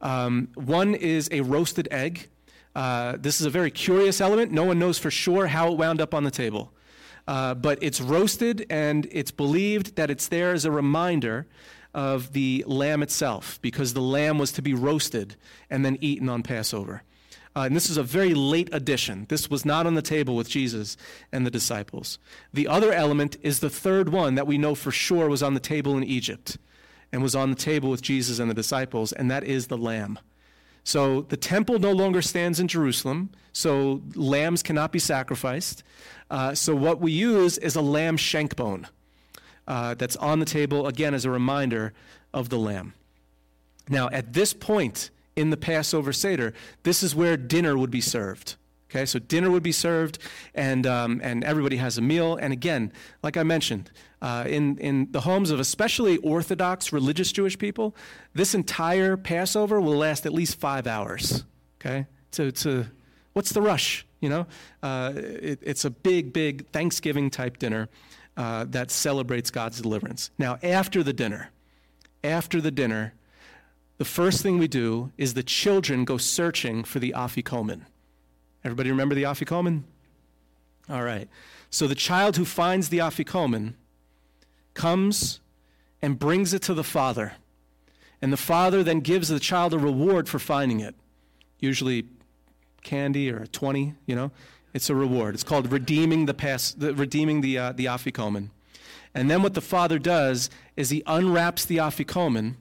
Um, one is a roasted egg. Uh, this is a very curious element. No one knows for sure how it wound up on the table. Uh, but it's roasted, and it's believed that it's there as a reminder of the lamb itself, because the lamb was to be roasted and then eaten on Passover. Uh, and this is a very late addition. This was not on the table with Jesus and the disciples. The other element is the third one that we know for sure was on the table in Egypt and was on the table with Jesus and the disciples, and that is the lamb. So the temple no longer stands in Jerusalem, so lambs cannot be sacrificed. Uh, so what we use is a lamb shank bone uh, that's on the table, again, as a reminder of the lamb. Now, at this point in the Passover Seder, this is where dinner would be served. Okay, so dinner would be served, and um, and everybody has a meal. And again, like I mentioned, uh, in, in the homes of especially Orthodox religious Jewish people, this entire Passover will last at least five hours. Okay, so it's a, what's the rush? You know, uh, it, it's a big, big Thanksgiving-type dinner uh, that celebrates God's deliverance. Now, after the dinner, after the dinner, the first thing we do is the children go searching for the afikomen. Everybody remember the afikomen? All right. So the child who finds the afikomen comes and brings it to the father. And the father then gives the child a reward for finding it. Usually candy or a twenty, you know. It's a reward. It's called redeeming the pass, the, redeeming the, uh, the afikomen. And then what the father does is he unwraps the afikomen.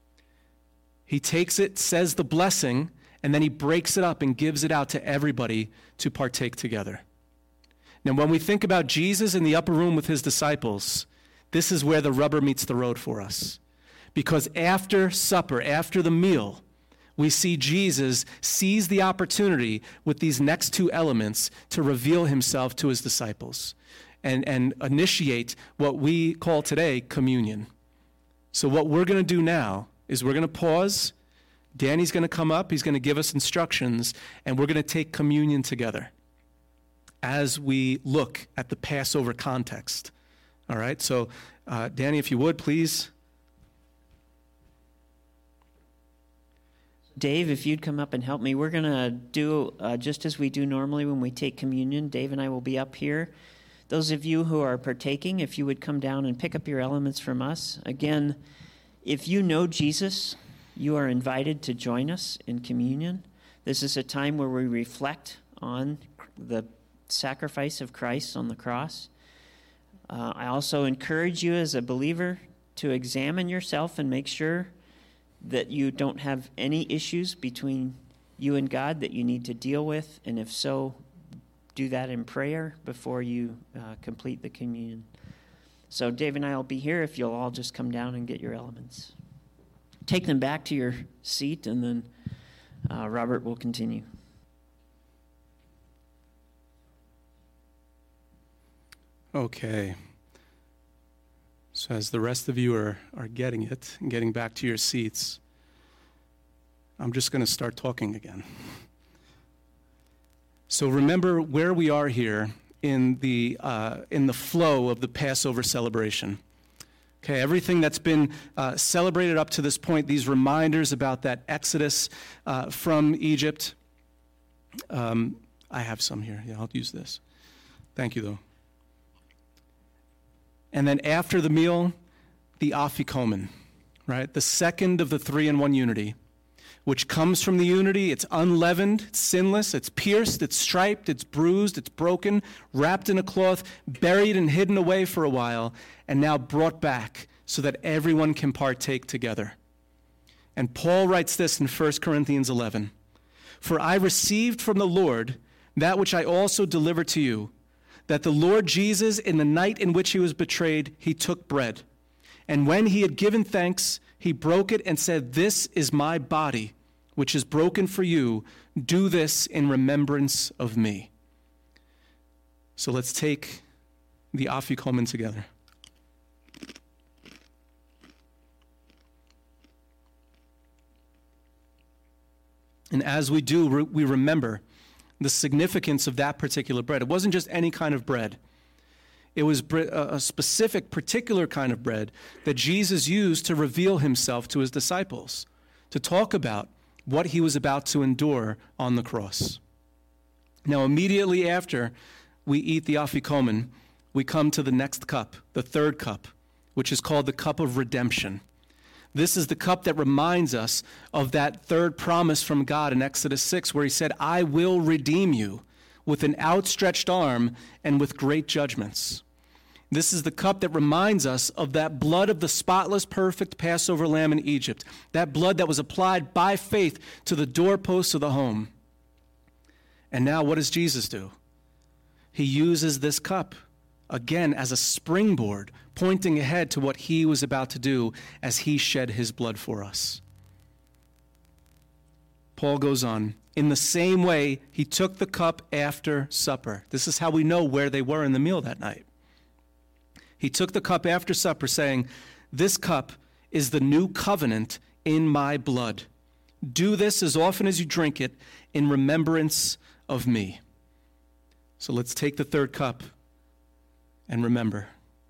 He takes it, says the blessing, and then he breaks it up and gives it out to everybody to partake together. Now, when we think about Jesus in the upper room with his disciples, this is where the rubber meets the road for us. Because after supper, after the meal, we see Jesus seize the opportunity with these next two elements to reveal himself to his disciples and, and initiate what we call today communion. So what we're going to do now is we're going to pause. Danny's going to come up. He's going to give us instructions, and we're going to take communion together as we look at the Passover context. All right? So, uh, Danny, if you would, please. Dave, if you'd come up and help me, we're going to do uh, just as we do normally when we take communion. Dave and I will be up here. Those of you who are partaking, if you would come down and pick up your elements from us. Again, if you know Jesus, you are invited to join us in communion. This is a time where we reflect on the sacrifice of Christ on the cross. Uh, I also encourage you as a believer to examine yourself and make sure that you don't have any issues between you and God that you need to deal with. And if so, do that in prayer before you uh, complete the communion. So Dave and I will be here if you'll all just come down and get your elements. Take them back to your seat, and then uh, Robert will continue. Okay. So as the rest of you are, are getting it and getting back to your seats, I'm just going to start talking again. So remember where we are here in the uh, in the flow of the Passover celebration. Okay, everything that's been uh, celebrated up to this point, these reminders about that exodus uh, from Egypt. Um, I have some here. Yeah, I'll use this. Thank you, though. And then after the meal, the afikomen, right? The second of the three in one unity, which comes from the unity. It's unleavened, it's sinless, it's pierced, it's striped, it's bruised, it's broken, wrapped in a cloth, buried and hidden away for a while, and now brought back so that everyone can partake together. And Paul writes this in First Corinthians eleven. For I received from the Lord that which I also delivered to you, that the Lord Jesus, in the night in which he was betrayed, he took bread. And when he had given thanks, he broke it and said, This is my body, which is broken for you. Do this in remembrance of me. So let's take the afikomen together. And as we do, we remember the significance of that particular bread. It wasn't just any kind of bread. It was a specific, particular kind of bread that Jesus used to reveal himself to his disciples, to talk about what he was about to endure on the cross. Now, immediately after we eat the afikomen, we come to the next cup, the third cup, which is called the cup of redemption. This is the cup that reminds us of that third promise from God in Exodus six, where he said, I will redeem you with an outstretched arm and with great judgments. This is the cup that reminds us of that blood of the spotless, perfect Passover lamb in Egypt, that blood that was applied by faith to the doorposts of the home. And now what does Jesus do? He uses this cup, again, as a springboard, pointing ahead to what he was about to do as he shed his blood for us. Paul goes on, in the same way, he took the cup after supper. This is how we know where they were in the meal that night. He took the cup after supper, saying, this cup is the new covenant in my blood. Do this as often as you drink it in remembrance of me. So let's take the third cup and remember.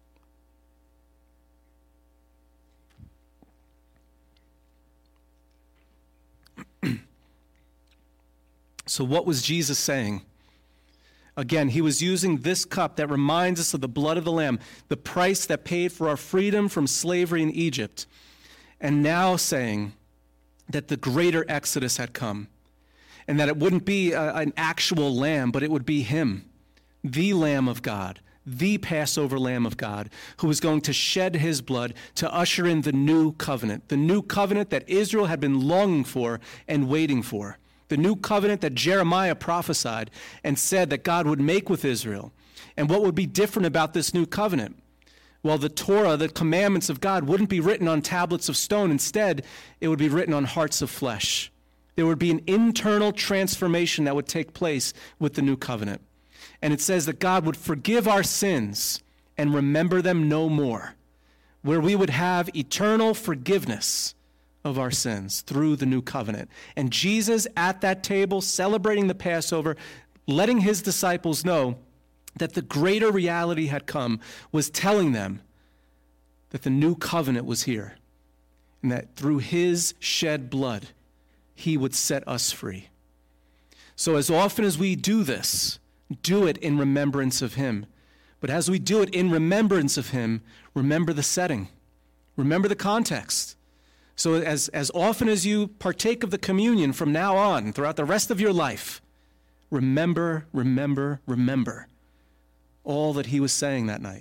So what was Jesus saying? Again, he was using this cup that reminds us of the blood of the Lamb, the price that paid for our freedom from slavery in Egypt, and now saying that the greater Exodus had come, and that it wouldn't be a, an actual lamb, but it would be him, the Lamb of God, the Passover Lamb of God, who was going to shed his blood to usher in the new covenant, the new covenant that Israel had been longing for and waiting for. The new covenant that Jeremiah prophesied and said that God would make with Israel. And what would be different about this new covenant? Well, the Torah, the commandments of God, wouldn't be written on tablets of stone. Instead, it would be written on hearts of flesh. There would be an internal transformation that would take place with the new covenant. And it says that God would forgive our sins and remember them no more, where we would have eternal forgiveness of our sins through the new covenant. And Jesus at that table, celebrating the Passover, letting his disciples know that the greater reality had come, was telling them that the new covenant was here, and that through his shed blood, he would set us free. So as often as we do this, do it in remembrance of him. But as we do it in remembrance of him, remember the setting. Remember the context. So as, as often as you partake of the communion from now on, throughout the rest of your life, remember, remember, remember all that he was saying that night.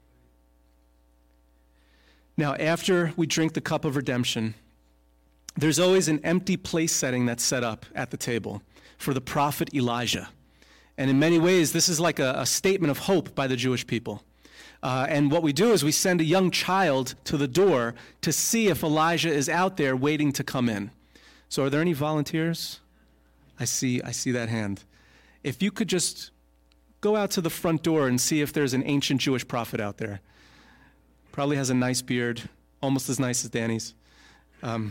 Now, after we drink the cup of redemption, there's always an empty place setting that's set up at the table for the prophet Elijah. And in many ways, this is like a, a statement of hope by the Jewish people. Uh, and what we do is we send a young child to the door to see if Elijah is out there waiting to come in. So are there any volunteers? I see, I see that hand. If you could just go out to the front door and see if there's an ancient Jewish prophet out there. Probably has a nice beard, almost as nice as Danny's. Um,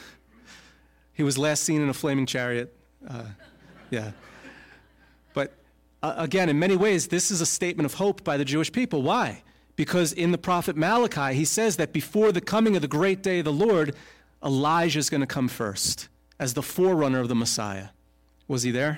he was last seen in a flaming chariot. Uh, yeah. But Uh, again, in many ways, this is a statement of hope by the Jewish people. Why? Because in the prophet Malachi, he says that before the coming of the great day of the Lord, Elijah is going to come first as the forerunner of the Messiah. Was he there?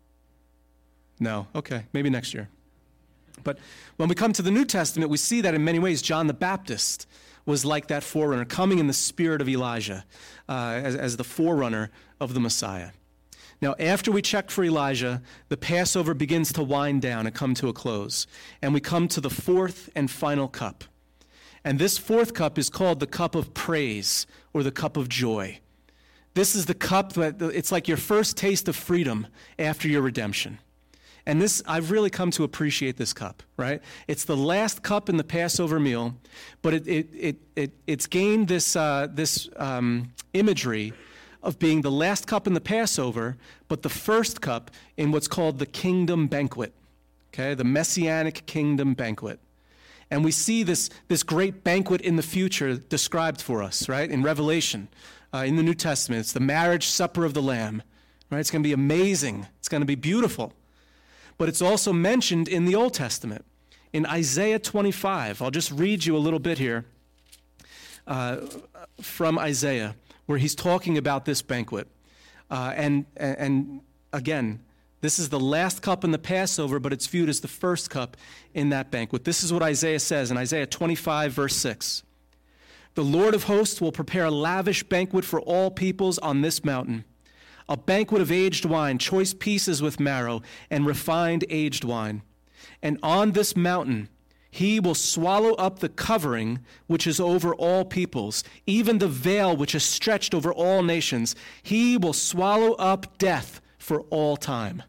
No. Okay, maybe next year. But when we come to the New Testament, we see that in many ways, John the Baptist was like that forerunner, coming in the spirit of Elijah uh, as, as the forerunner of the Messiah. Now, after we check for Elijah, the Passover begins to wind down and come to a close. And we come to the fourth and final cup. And this fourth cup is called the cup of praise or the cup of joy. This is the cup that it's like your first taste of freedom after your redemption. And this, I've really come to appreciate this cup, right? It's the last cup in the Passover meal, but it, it, it, it it's gained this, uh, this um, imagery of being the last cup in the Passover, but the first cup in what's called the kingdom banquet, okay, the messianic kingdom banquet. And we see this, this great banquet in the future described for us, right, in Revelation, uh, in the New Testament. It's the marriage supper of the Lamb, right? It's going to be amazing. It's going to be beautiful. But it's also mentioned in the Old Testament. In Isaiah twenty-five, I'll just read you a little bit here uh, from Isaiah, where he's talking about this banquet. Uh, and, and again, this is the last cup in the Passover, but it's viewed as the first cup in that banquet. This is what Isaiah says in Isaiah twenty-five, verse six. The Lord of hosts will prepare a lavish banquet for all peoples on this mountain, a banquet of aged wine, choice pieces with marrow, and refined aged wine. And on this mountain he will swallow up the covering which is over all peoples, even the veil which is stretched over all nations. He will swallow up death for all time.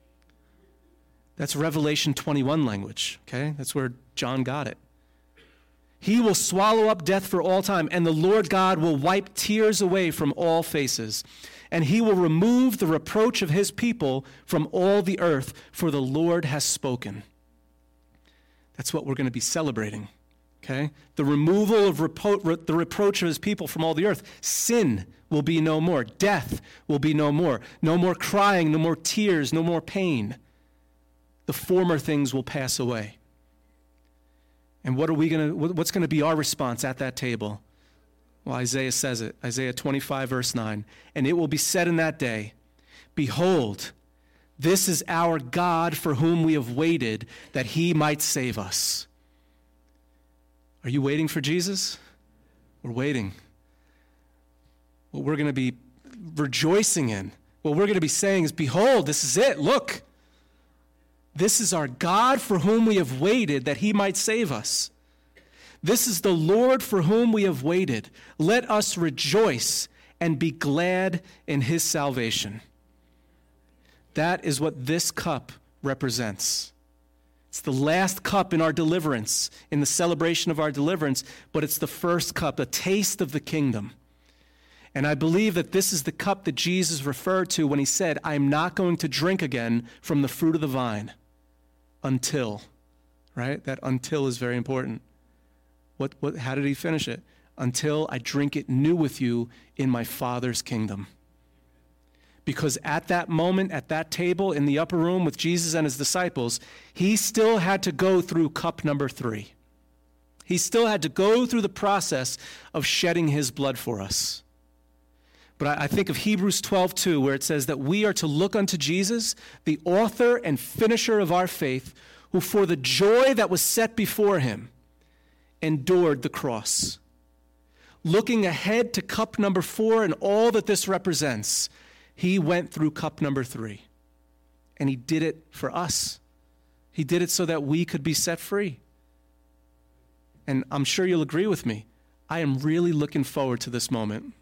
That's Revelation twenty-one language, okay? That's where John got it. He will swallow up death for all time, and the Lord God will wipe tears away from all faces, and he will remove the reproach of his people from all the earth, for the Lord has spoken. That's what we're going to be celebrating, okay? The removal of repro- re- the reproach of his people from all the earth. Sin will be no more. Death will be no more. No more crying, no more tears, no more pain. The former things will pass away. And what are we going to, what's going to be our response at that table? Well, Isaiah says it, Isaiah twenty-five, verse nine. And it will be said in that day, behold, this is our God for whom we have waited, that he might save us. Are you waiting for Jesus? We're waiting. What we're going to be rejoicing in, what we're going to be saying is, behold, this is it, look. This is our God for whom we have waited, that he might save us. This is the Lord for whom we have waited. Let us rejoice and be glad in his salvation. That is what this cup represents. It's the last cup in our deliverance, in the celebration of our deliverance, but it's the first cup, a taste of the kingdom. And I believe that this is the cup that Jesus referred to when he said, I am not going to drink again from the fruit of the vine until, right? That until is very important. What, what, how did he finish it? Until I drink it new with you in my Father's kingdom. Because at that moment, at that table in the upper room with Jesus and his disciples, he still had to go through cup number three. He still had to go through the process of shedding his blood for us. But I, I think of Hebrews twelve two, where it says that we are to look unto Jesus, the author and finisher of our faith, who for the joy that was set before him endured the cross. Looking ahead to cup number four and all that this represents, he went through cup number three, and he did it for us. He did it so that we could be set free. And I'm sure you'll agree with me. I am really looking forward to this moment.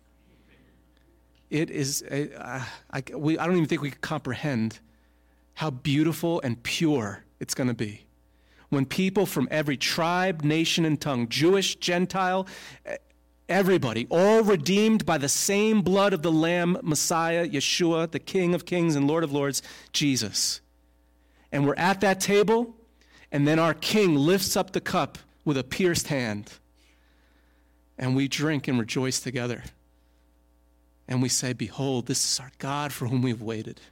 It is, uh, I, we, I don't even think we can comprehend how beautiful and pure it's going to be. When people from every tribe, nation, and tongue, Jewish, Gentile, everybody, all redeemed by the same blood of the Lamb, Messiah, Yeshua, the King of Kings and Lord of Lords, Jesus. And we're at that table, and then our King lifts up the cup with a pierced hand, and we drink and rejoice together. And we say, behold, this is our God for whom we've waited.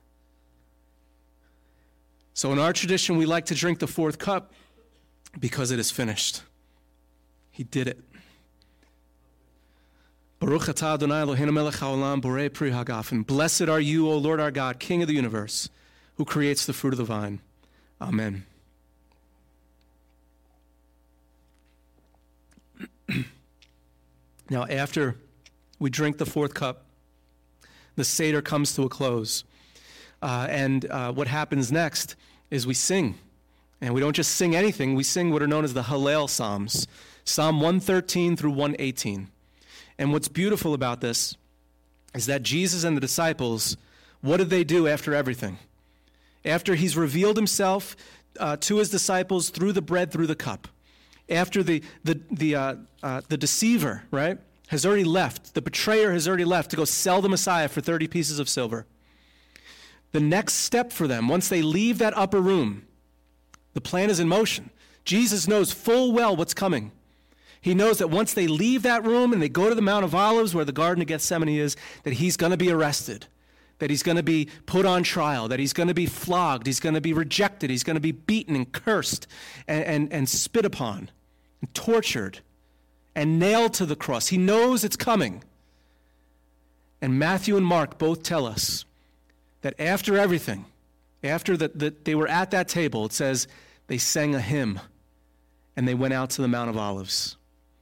So in our tradition, we like to drink the fourth cup because it is finished. He did it. Baruch atah Adonai Eloheinu melech haolam borei pri hagafen. Blessed are you, O Lord our God, King of the universe, who creates the fruit of the vine. Amen. Now, after we drink the fourth cup, the Seder comes to a close. Uh, and uh, what happens next is we sing. And we don't just sing anything, we sing what are known as the Hallel Psalms, Psalm one thirteen through one eighteen. And what's beautiful about this is that Jesus and the disciples, what did they do after everything? After he's revealed himself uh, to his disciples through the bread, through the cup. After the the the uh, uh, the deceiver, right, has already left, the betrayer has already left to go sell the Messiah for thirty pieces of silver. The next step for them, once they leave that upper room, the plan is in motion. Jesus knows full well what's coming. He knows that once they leave that room and they go to the Mount of Olives where the Garden of Gethsemane is, that he's going to be arrested, that he's going to be put on trial, that he's going to be flogged, he's going to be rejected, he's going to be beaten and cursed and, and, and spit upon and tortured and nailed to the cross. He knows it's coming. And Matthew and Mark both tell us that after everything, after that the, they were at that table, it says they sang a hymn and they went out to the Mount of Olives.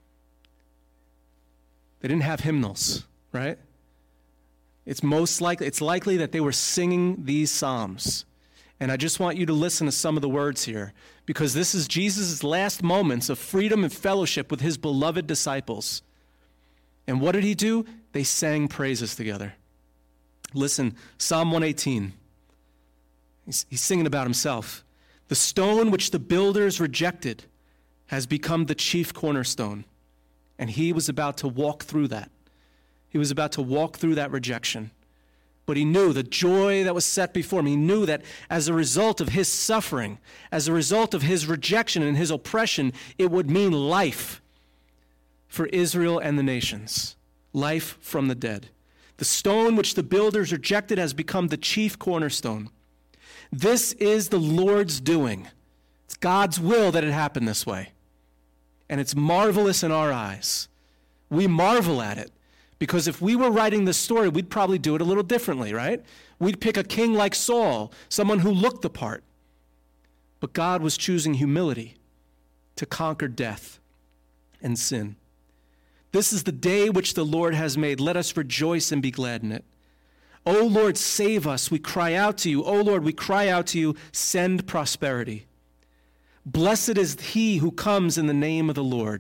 They didn't have hymnals, right? It's most likely, it's likely that they were singing these psalms. And I just want you to listen to some of the words here, because this is Jesus' last moments of freedom and fellowship with his beloved disciples. And what did he do? They sang praises together. Listen, Psalm one eighteen. He's, he's singing about himself. The stone which the builders rejected has become the chief cornerstone. And he was about to walk through that. He was about to walk through that rejection. But he knew the joy that was set before him. He knew that as a result of his suffering, as a result of his rejection and his oppression, it would mean life for Israel and the nations. Life from the dead. The stone which the builders rejected has become the chief cornerstone. This is the Lord's doing. It's God's will that it happened this way. And it's marvelous in our eyes. We marvel at it. Because if we were writing this story, we'd probably do it a little differently, right? We'd pick a king like Saul, someone who looked the part. But God was choosing humility to conquer death and sin. This is the day which the Lord has made. Let us rejoice and be glad in it. O Lord, save us. We cry out to you. O Lord, we cry out to you. Send prosperity. Blessed is he who comes in the name of the Lord.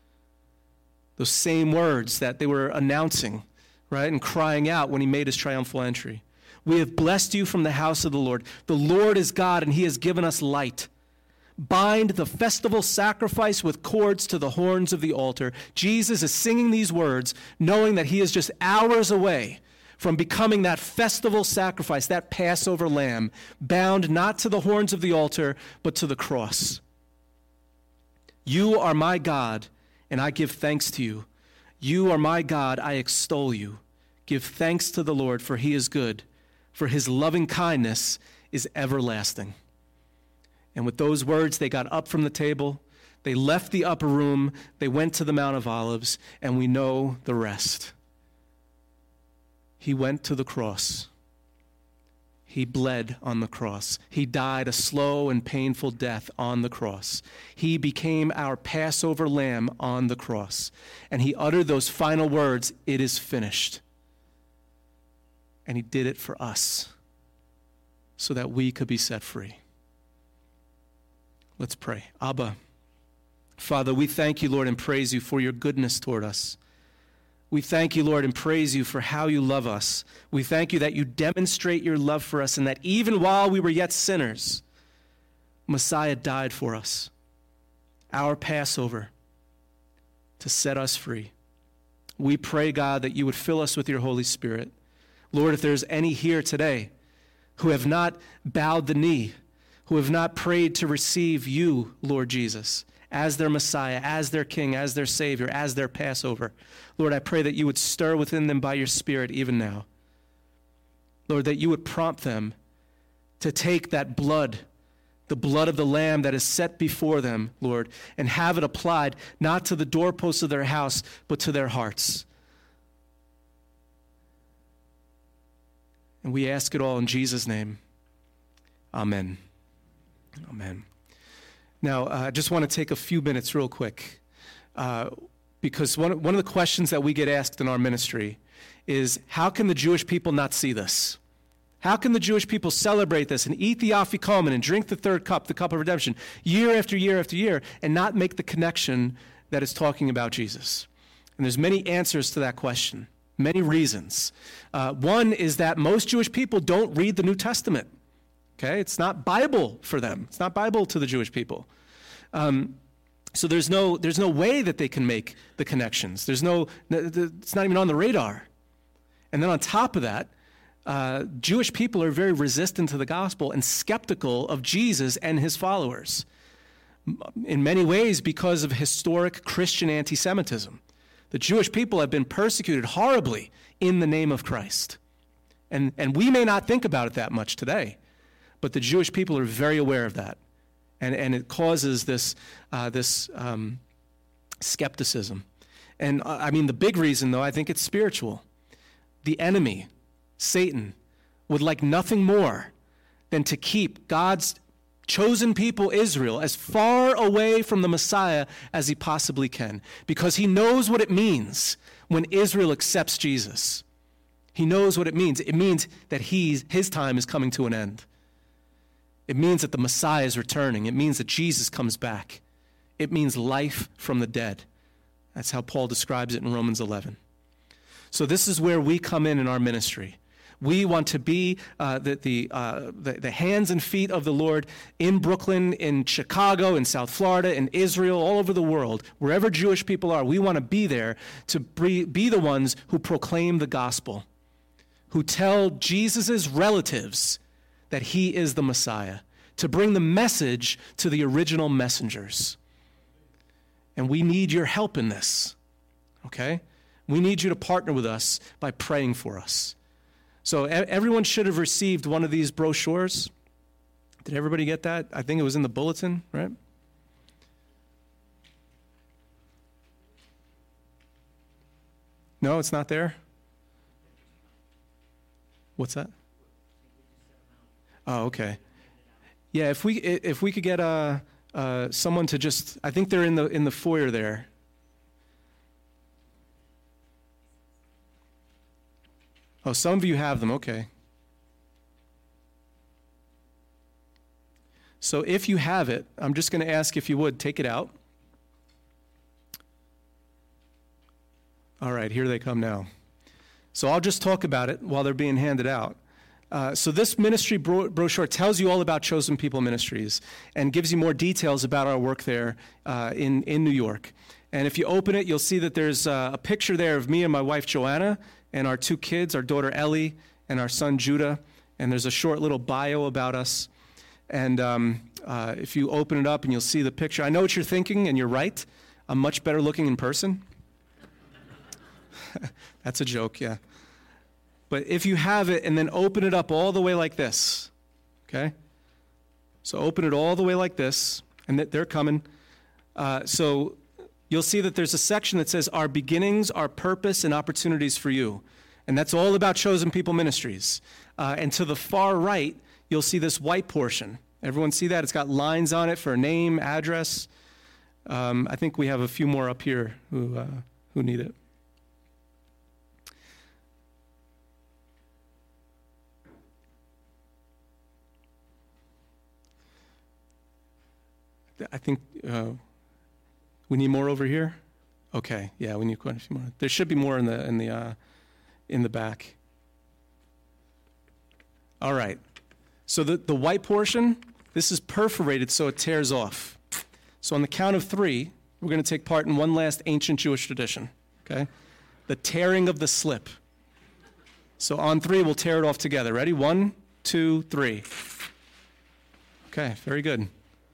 Those same words that they were announcing, right, and crying out when he made his triumphal entry. We have blessed you from the house of the Lord. The Lord is God, and he has given us light. Bind the festival sacrifice with cords to the horns of the altar. Jesus is singing these words, knowing that he is just hours away from becoming that festival sacrifice, that Passover lamb, bound not to the horns of the altar, but to the cross. You are my God, and I give thanks to you. You are my God, I extol you. Give thanks to the Lord, for he is good, for his loving kindness is everlasting. And with those words, they got up from the table, they left the upper room, they went to the Mount of Olives, and we know the rest. He went to the cross. He bled on the cross. He died a slow and painful death on the cross. He became our Passover lamb on the cross. And he uttered those final words, "It is finished." And he did it for us so that we could be set free. Let's pray. Abba, Father, we thank you, Lord, and praise you for your goodness toward us. We thank you, Lord, and praise you for how you love us. We thank you that you demonstrate your love for us and that even while we were yet sinners, Messiah died for us, our Passover, to set us free. We pray, God, that you would fill us with your Holy Spirit. Lord, if there's any here today who have not bowed the knee, who have not prayed to receive you, Lord Jesus, as their Messiah, as their King, as their Savior, as their Passover, Lord, I pray that you would stir within them by your Spirit even now. Lord, that you would prompt them to take that blood, the blood of the Lamb that is set before them, Lord, and have it applied not to the doorposts of their house, but to their hearts. And we ask it all in Jesus' name. Amen. Amen. Now, uh, I just want to take a few minutes real quick, uh, because one, one of the questions that we get asked in our ministry is, how can the Jewish people not see this? How can the Jewish people celebrate this and eat the afikomen and drink the third cup, the cup of redemption, year after year after year, and not make the connection that is talking about Jesus? And there's many answers to that question, many reasons. Uh, one is that most Jewish people don't read the New Testament. Okay, it's not Bible for them. It's not Bible to the Jewish people. Um, so there's no there's no way that they can make the connections. There's no it's not even on the radar. And then on top of that, uh, Jewish people are very resistant to the gospel and skeptical of Jesus and his followers. In many ways, because of historic Christian anti-Semitism, the Jewish people have been persecuted horribly in the name of Christ, and and we may not think about it that much today. But the Jewish people are very aware of that, and and it causes this uh, this um, skepticism. And uh, I mean, the big reason, though, I think it's spiritual. the enemy, Satan, would like nothing more than to keep God's chosen people, Israel, as far away from the Messiah as he possibly can, because he knows what it means when Israel accepts Jesus. He knows what it means. It means that he's, his time is coming to an end. It means that the Messiah is returning. It means that Jesus comes back. It means life from the dead. That's how Paul describes it in Romans eleven. So this is where we come in in our ministry. We want to be uh, the, the, uh, the, the hands and feet of the Lord in Brooklyn, in Chicago, in South Florida, in Israel, all over the world, wherever Jewish people are. We want to be there to be, be the ones who proclaim the gospel, who tell Jesus' relatives that he is the Messiah, to bring the message to the original messengers. And we need your help in this, okay? We need you to partner with us by praying for us. So everyone should have received one of these brochures. Did everybody get that? I think it was in the bulletin, right? No, it's not there? What's that? Oh, okay. Yeah, if we if we could get uh, uh, someone to just, I think they're in the in the foyer there. Oh, some of you have them, okay. So if you have it, I'm just going to ask if you would take it out. All right, here they come now. So I'll just talk about it while they're being handed out. Uh, so this ministry bro- brochure tells you all about Chosen People Ministries and gives you more details about our work there uh, in, in New York. And if you open it, you'll see that there's uh, a picture there of me and my wife, Joanna, and our two kids, our daughter Ellie and our son Judah, and there's a short little bio about us. And um, uh, if you open it up and you'll see the picture, I know what you're thinking, and you're right. I'm much better looking in person. That's a joke, yeah. But if you have it, and then open it up all the way like this, okay? So open it all the way like this, and they're coming. Uh, so you'll see that there's a section that says, our beginnings, our purpose, and opportunities for you. And that's all about Chosen People Ministries. Uh, and to the far right, you'll see this white portion. Everyone see that? It's got lines on it for a name, address. Um, I think we have a few more up here who uh, who need it. I think uh, we need more over here. Okay, yeah, we need quite a few more. There should be more in the in the uh, in the back. All right. So the, the white portion, this is perforated so it tears off. So on the count of three, we're going to take part in one last ancient Jewish tradition. Okay, the tearing of the slip. So on three, we'll tear it off together. Ready? One, two, three. Okay, very good.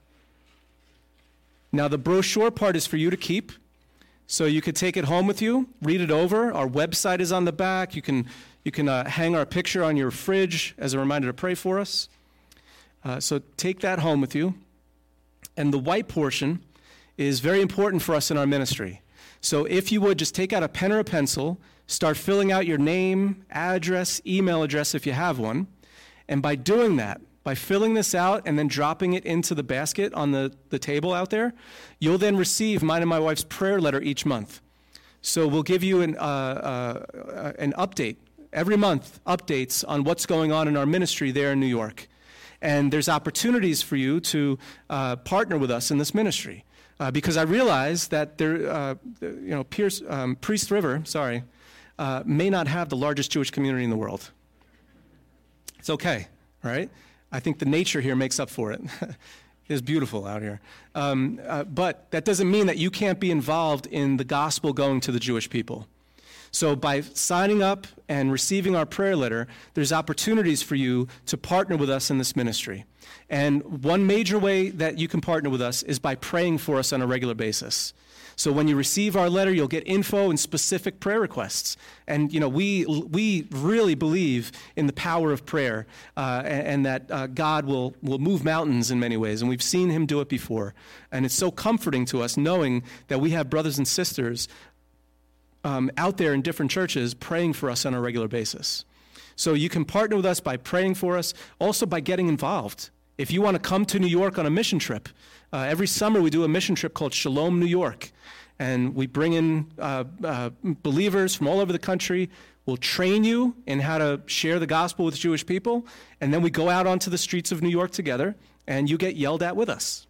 Now, the brochure part is for you to keep, so you could take it home with you, read it over. Our website is on the back. You can you can uh, hang our picture on your fridge as a reminder to pray for us. Uh, so take that home with you. And the white portion is very important for us in our ministry. So if you would, just take out a pen or a pencil, start filling out your name, address, email address if you have one, and by doing that, by filling this out and then dropping it into the basket on the, the table out there, you'll then receive mine and my wife's prayer letter each month. So we'll give you an, uh, uh, an update, every month, updates on what's going on in our ministry there in New York. And there's opportunities for you to uh, partner with us in this ministry. Uh, because I realize that there, uh, you know, Pierce, um, Priest River, sorry, uh, may not have the largest Jewish community in the world. It's okay, right? I think the nature here makes up for it. It's beautiful out here. Um, uh, but that doesn't mean that you can't be involved in the gospel going to the Jewish people. So by signing up and receiving our prayer letter, there's opportunities for you to partner with us in this ministry. And one major way that you can partner with us is by praying for us on a regular basis. So when you receive our letter, you'll get info and specific prayer requests. And, you know, we we really believe in the power of prayer uh, and, and that uh, God will, will move mountains in many ways. And we've seen him do it before. And it's so comforting to us knowing that we have brothers and sisters um, out there in different churches praying for us on a regular basis. So you can partner with us by praying for us, also by getting involved. If you want to come to New York on a mission trip, uh, every summer we do a mission trip called Shalom New York. And we bring in uh, uh, believers from all over the country. We'll train you in how to share the gospel with Jewish people. And then we go out onto the streets of New York together, and you get yelled at with us.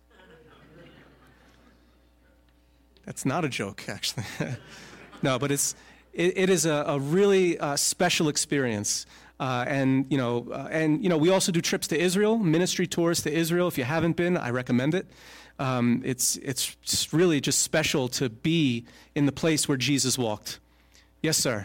That's not a joke, actually. No, but it's it, it is a, a really uh, special experience. Uh, and you know, uh, and you know, we also do trips to Israel, ministry tours to Israel. If you haven't been, I recommend it. Um, it's it's just really just special to be in the place where Jesus walked. Yes, sir.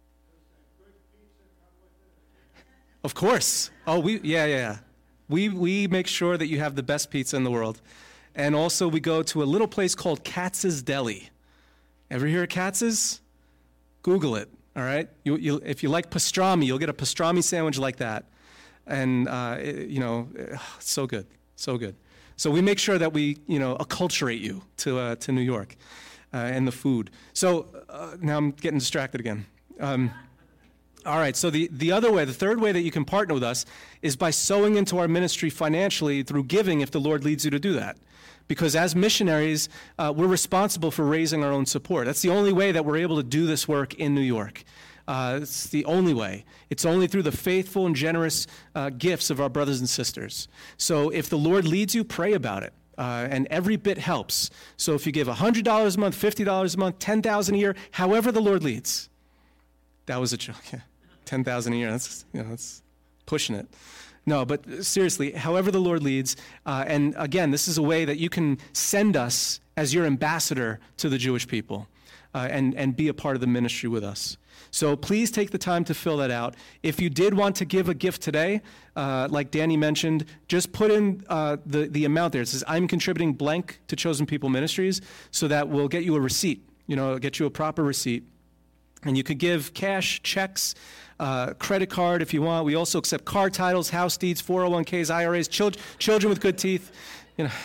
Of course. Oh, we yeah yeah. yeah. We we make sure that you have the best pizza in the world, and also we go to a little place called Katz's Deli. Ever hear of Katz's? Google it. All right. You you if you like pastrami, you'll get a pastrami sandwich like that, and uh, it, you know, it's so good, so good. So we make sure that we, you know, acculturate you to uh, to New York uh, and the food. So uh, now I'm getting distracted again. Um, all right, so the, the other way, the third way that you can partner with us is by sowing into our ministry financially through giving if the Lord leads you to do that. Because as missionaries, uh, we're responsible for raising our own support. That's the only way that we're able to do this work in New York. Uh, it's the only way. It's only through the faithful and generous uh, gifts of our brothers and sisters. So if the Lord leads you, pray about it. Uh, and every bit helps. So if you give one hundred dollars a month, fifty dollars a month, ten thousand dollars a year, however the Lord leads. That was a joke. Yeah. ten thousand dollars a year, that's, you know, that's pushing it. No, but seriously, however the Lord leads. Uh, and again, this is a way that you can send us as your ambassador to the Jewish people uh, and, and be a part of the ministry with us. So please take the time to fill that out. If you did want to give a gift today, uh, like Danny mentioned, just put in uh, the, the amount there. It says, I'm contributing blank to Chosen People Ministries, so that we'll get you a receipt, you know, get you a proper receipt. And you could give cash, checks, uh, credit card if you want. We also accept car titles, house deeds, four oh one k's, I R As, chil- children with good teeth. You know,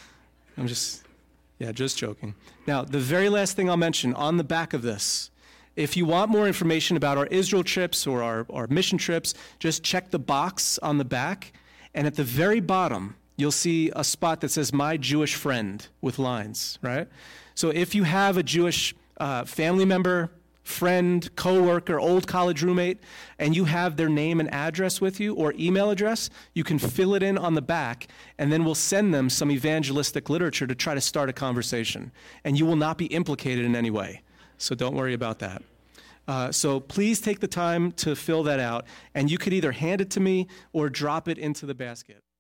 I'm just, yeah, just joking. Now, the very last thing I'll mention on the back of this, if you want more information about our Israel trips or our, our mission trips, just check the box on the back. And at the very bottom, you'll see a spot that says, My Jewish Friend, with lines, right? So if you have a Jewish uh, family member, friend, coworker, old college roommate, and you have their name and address with you or email address, you can fill it in on the back, and then we'll send them some evangelistic literature to try to start a conversation. And you will not be implicated in any way. So don't worry about that. Uh, so please take the time to fill that out, and you could either hand it to me or drop it into the basket.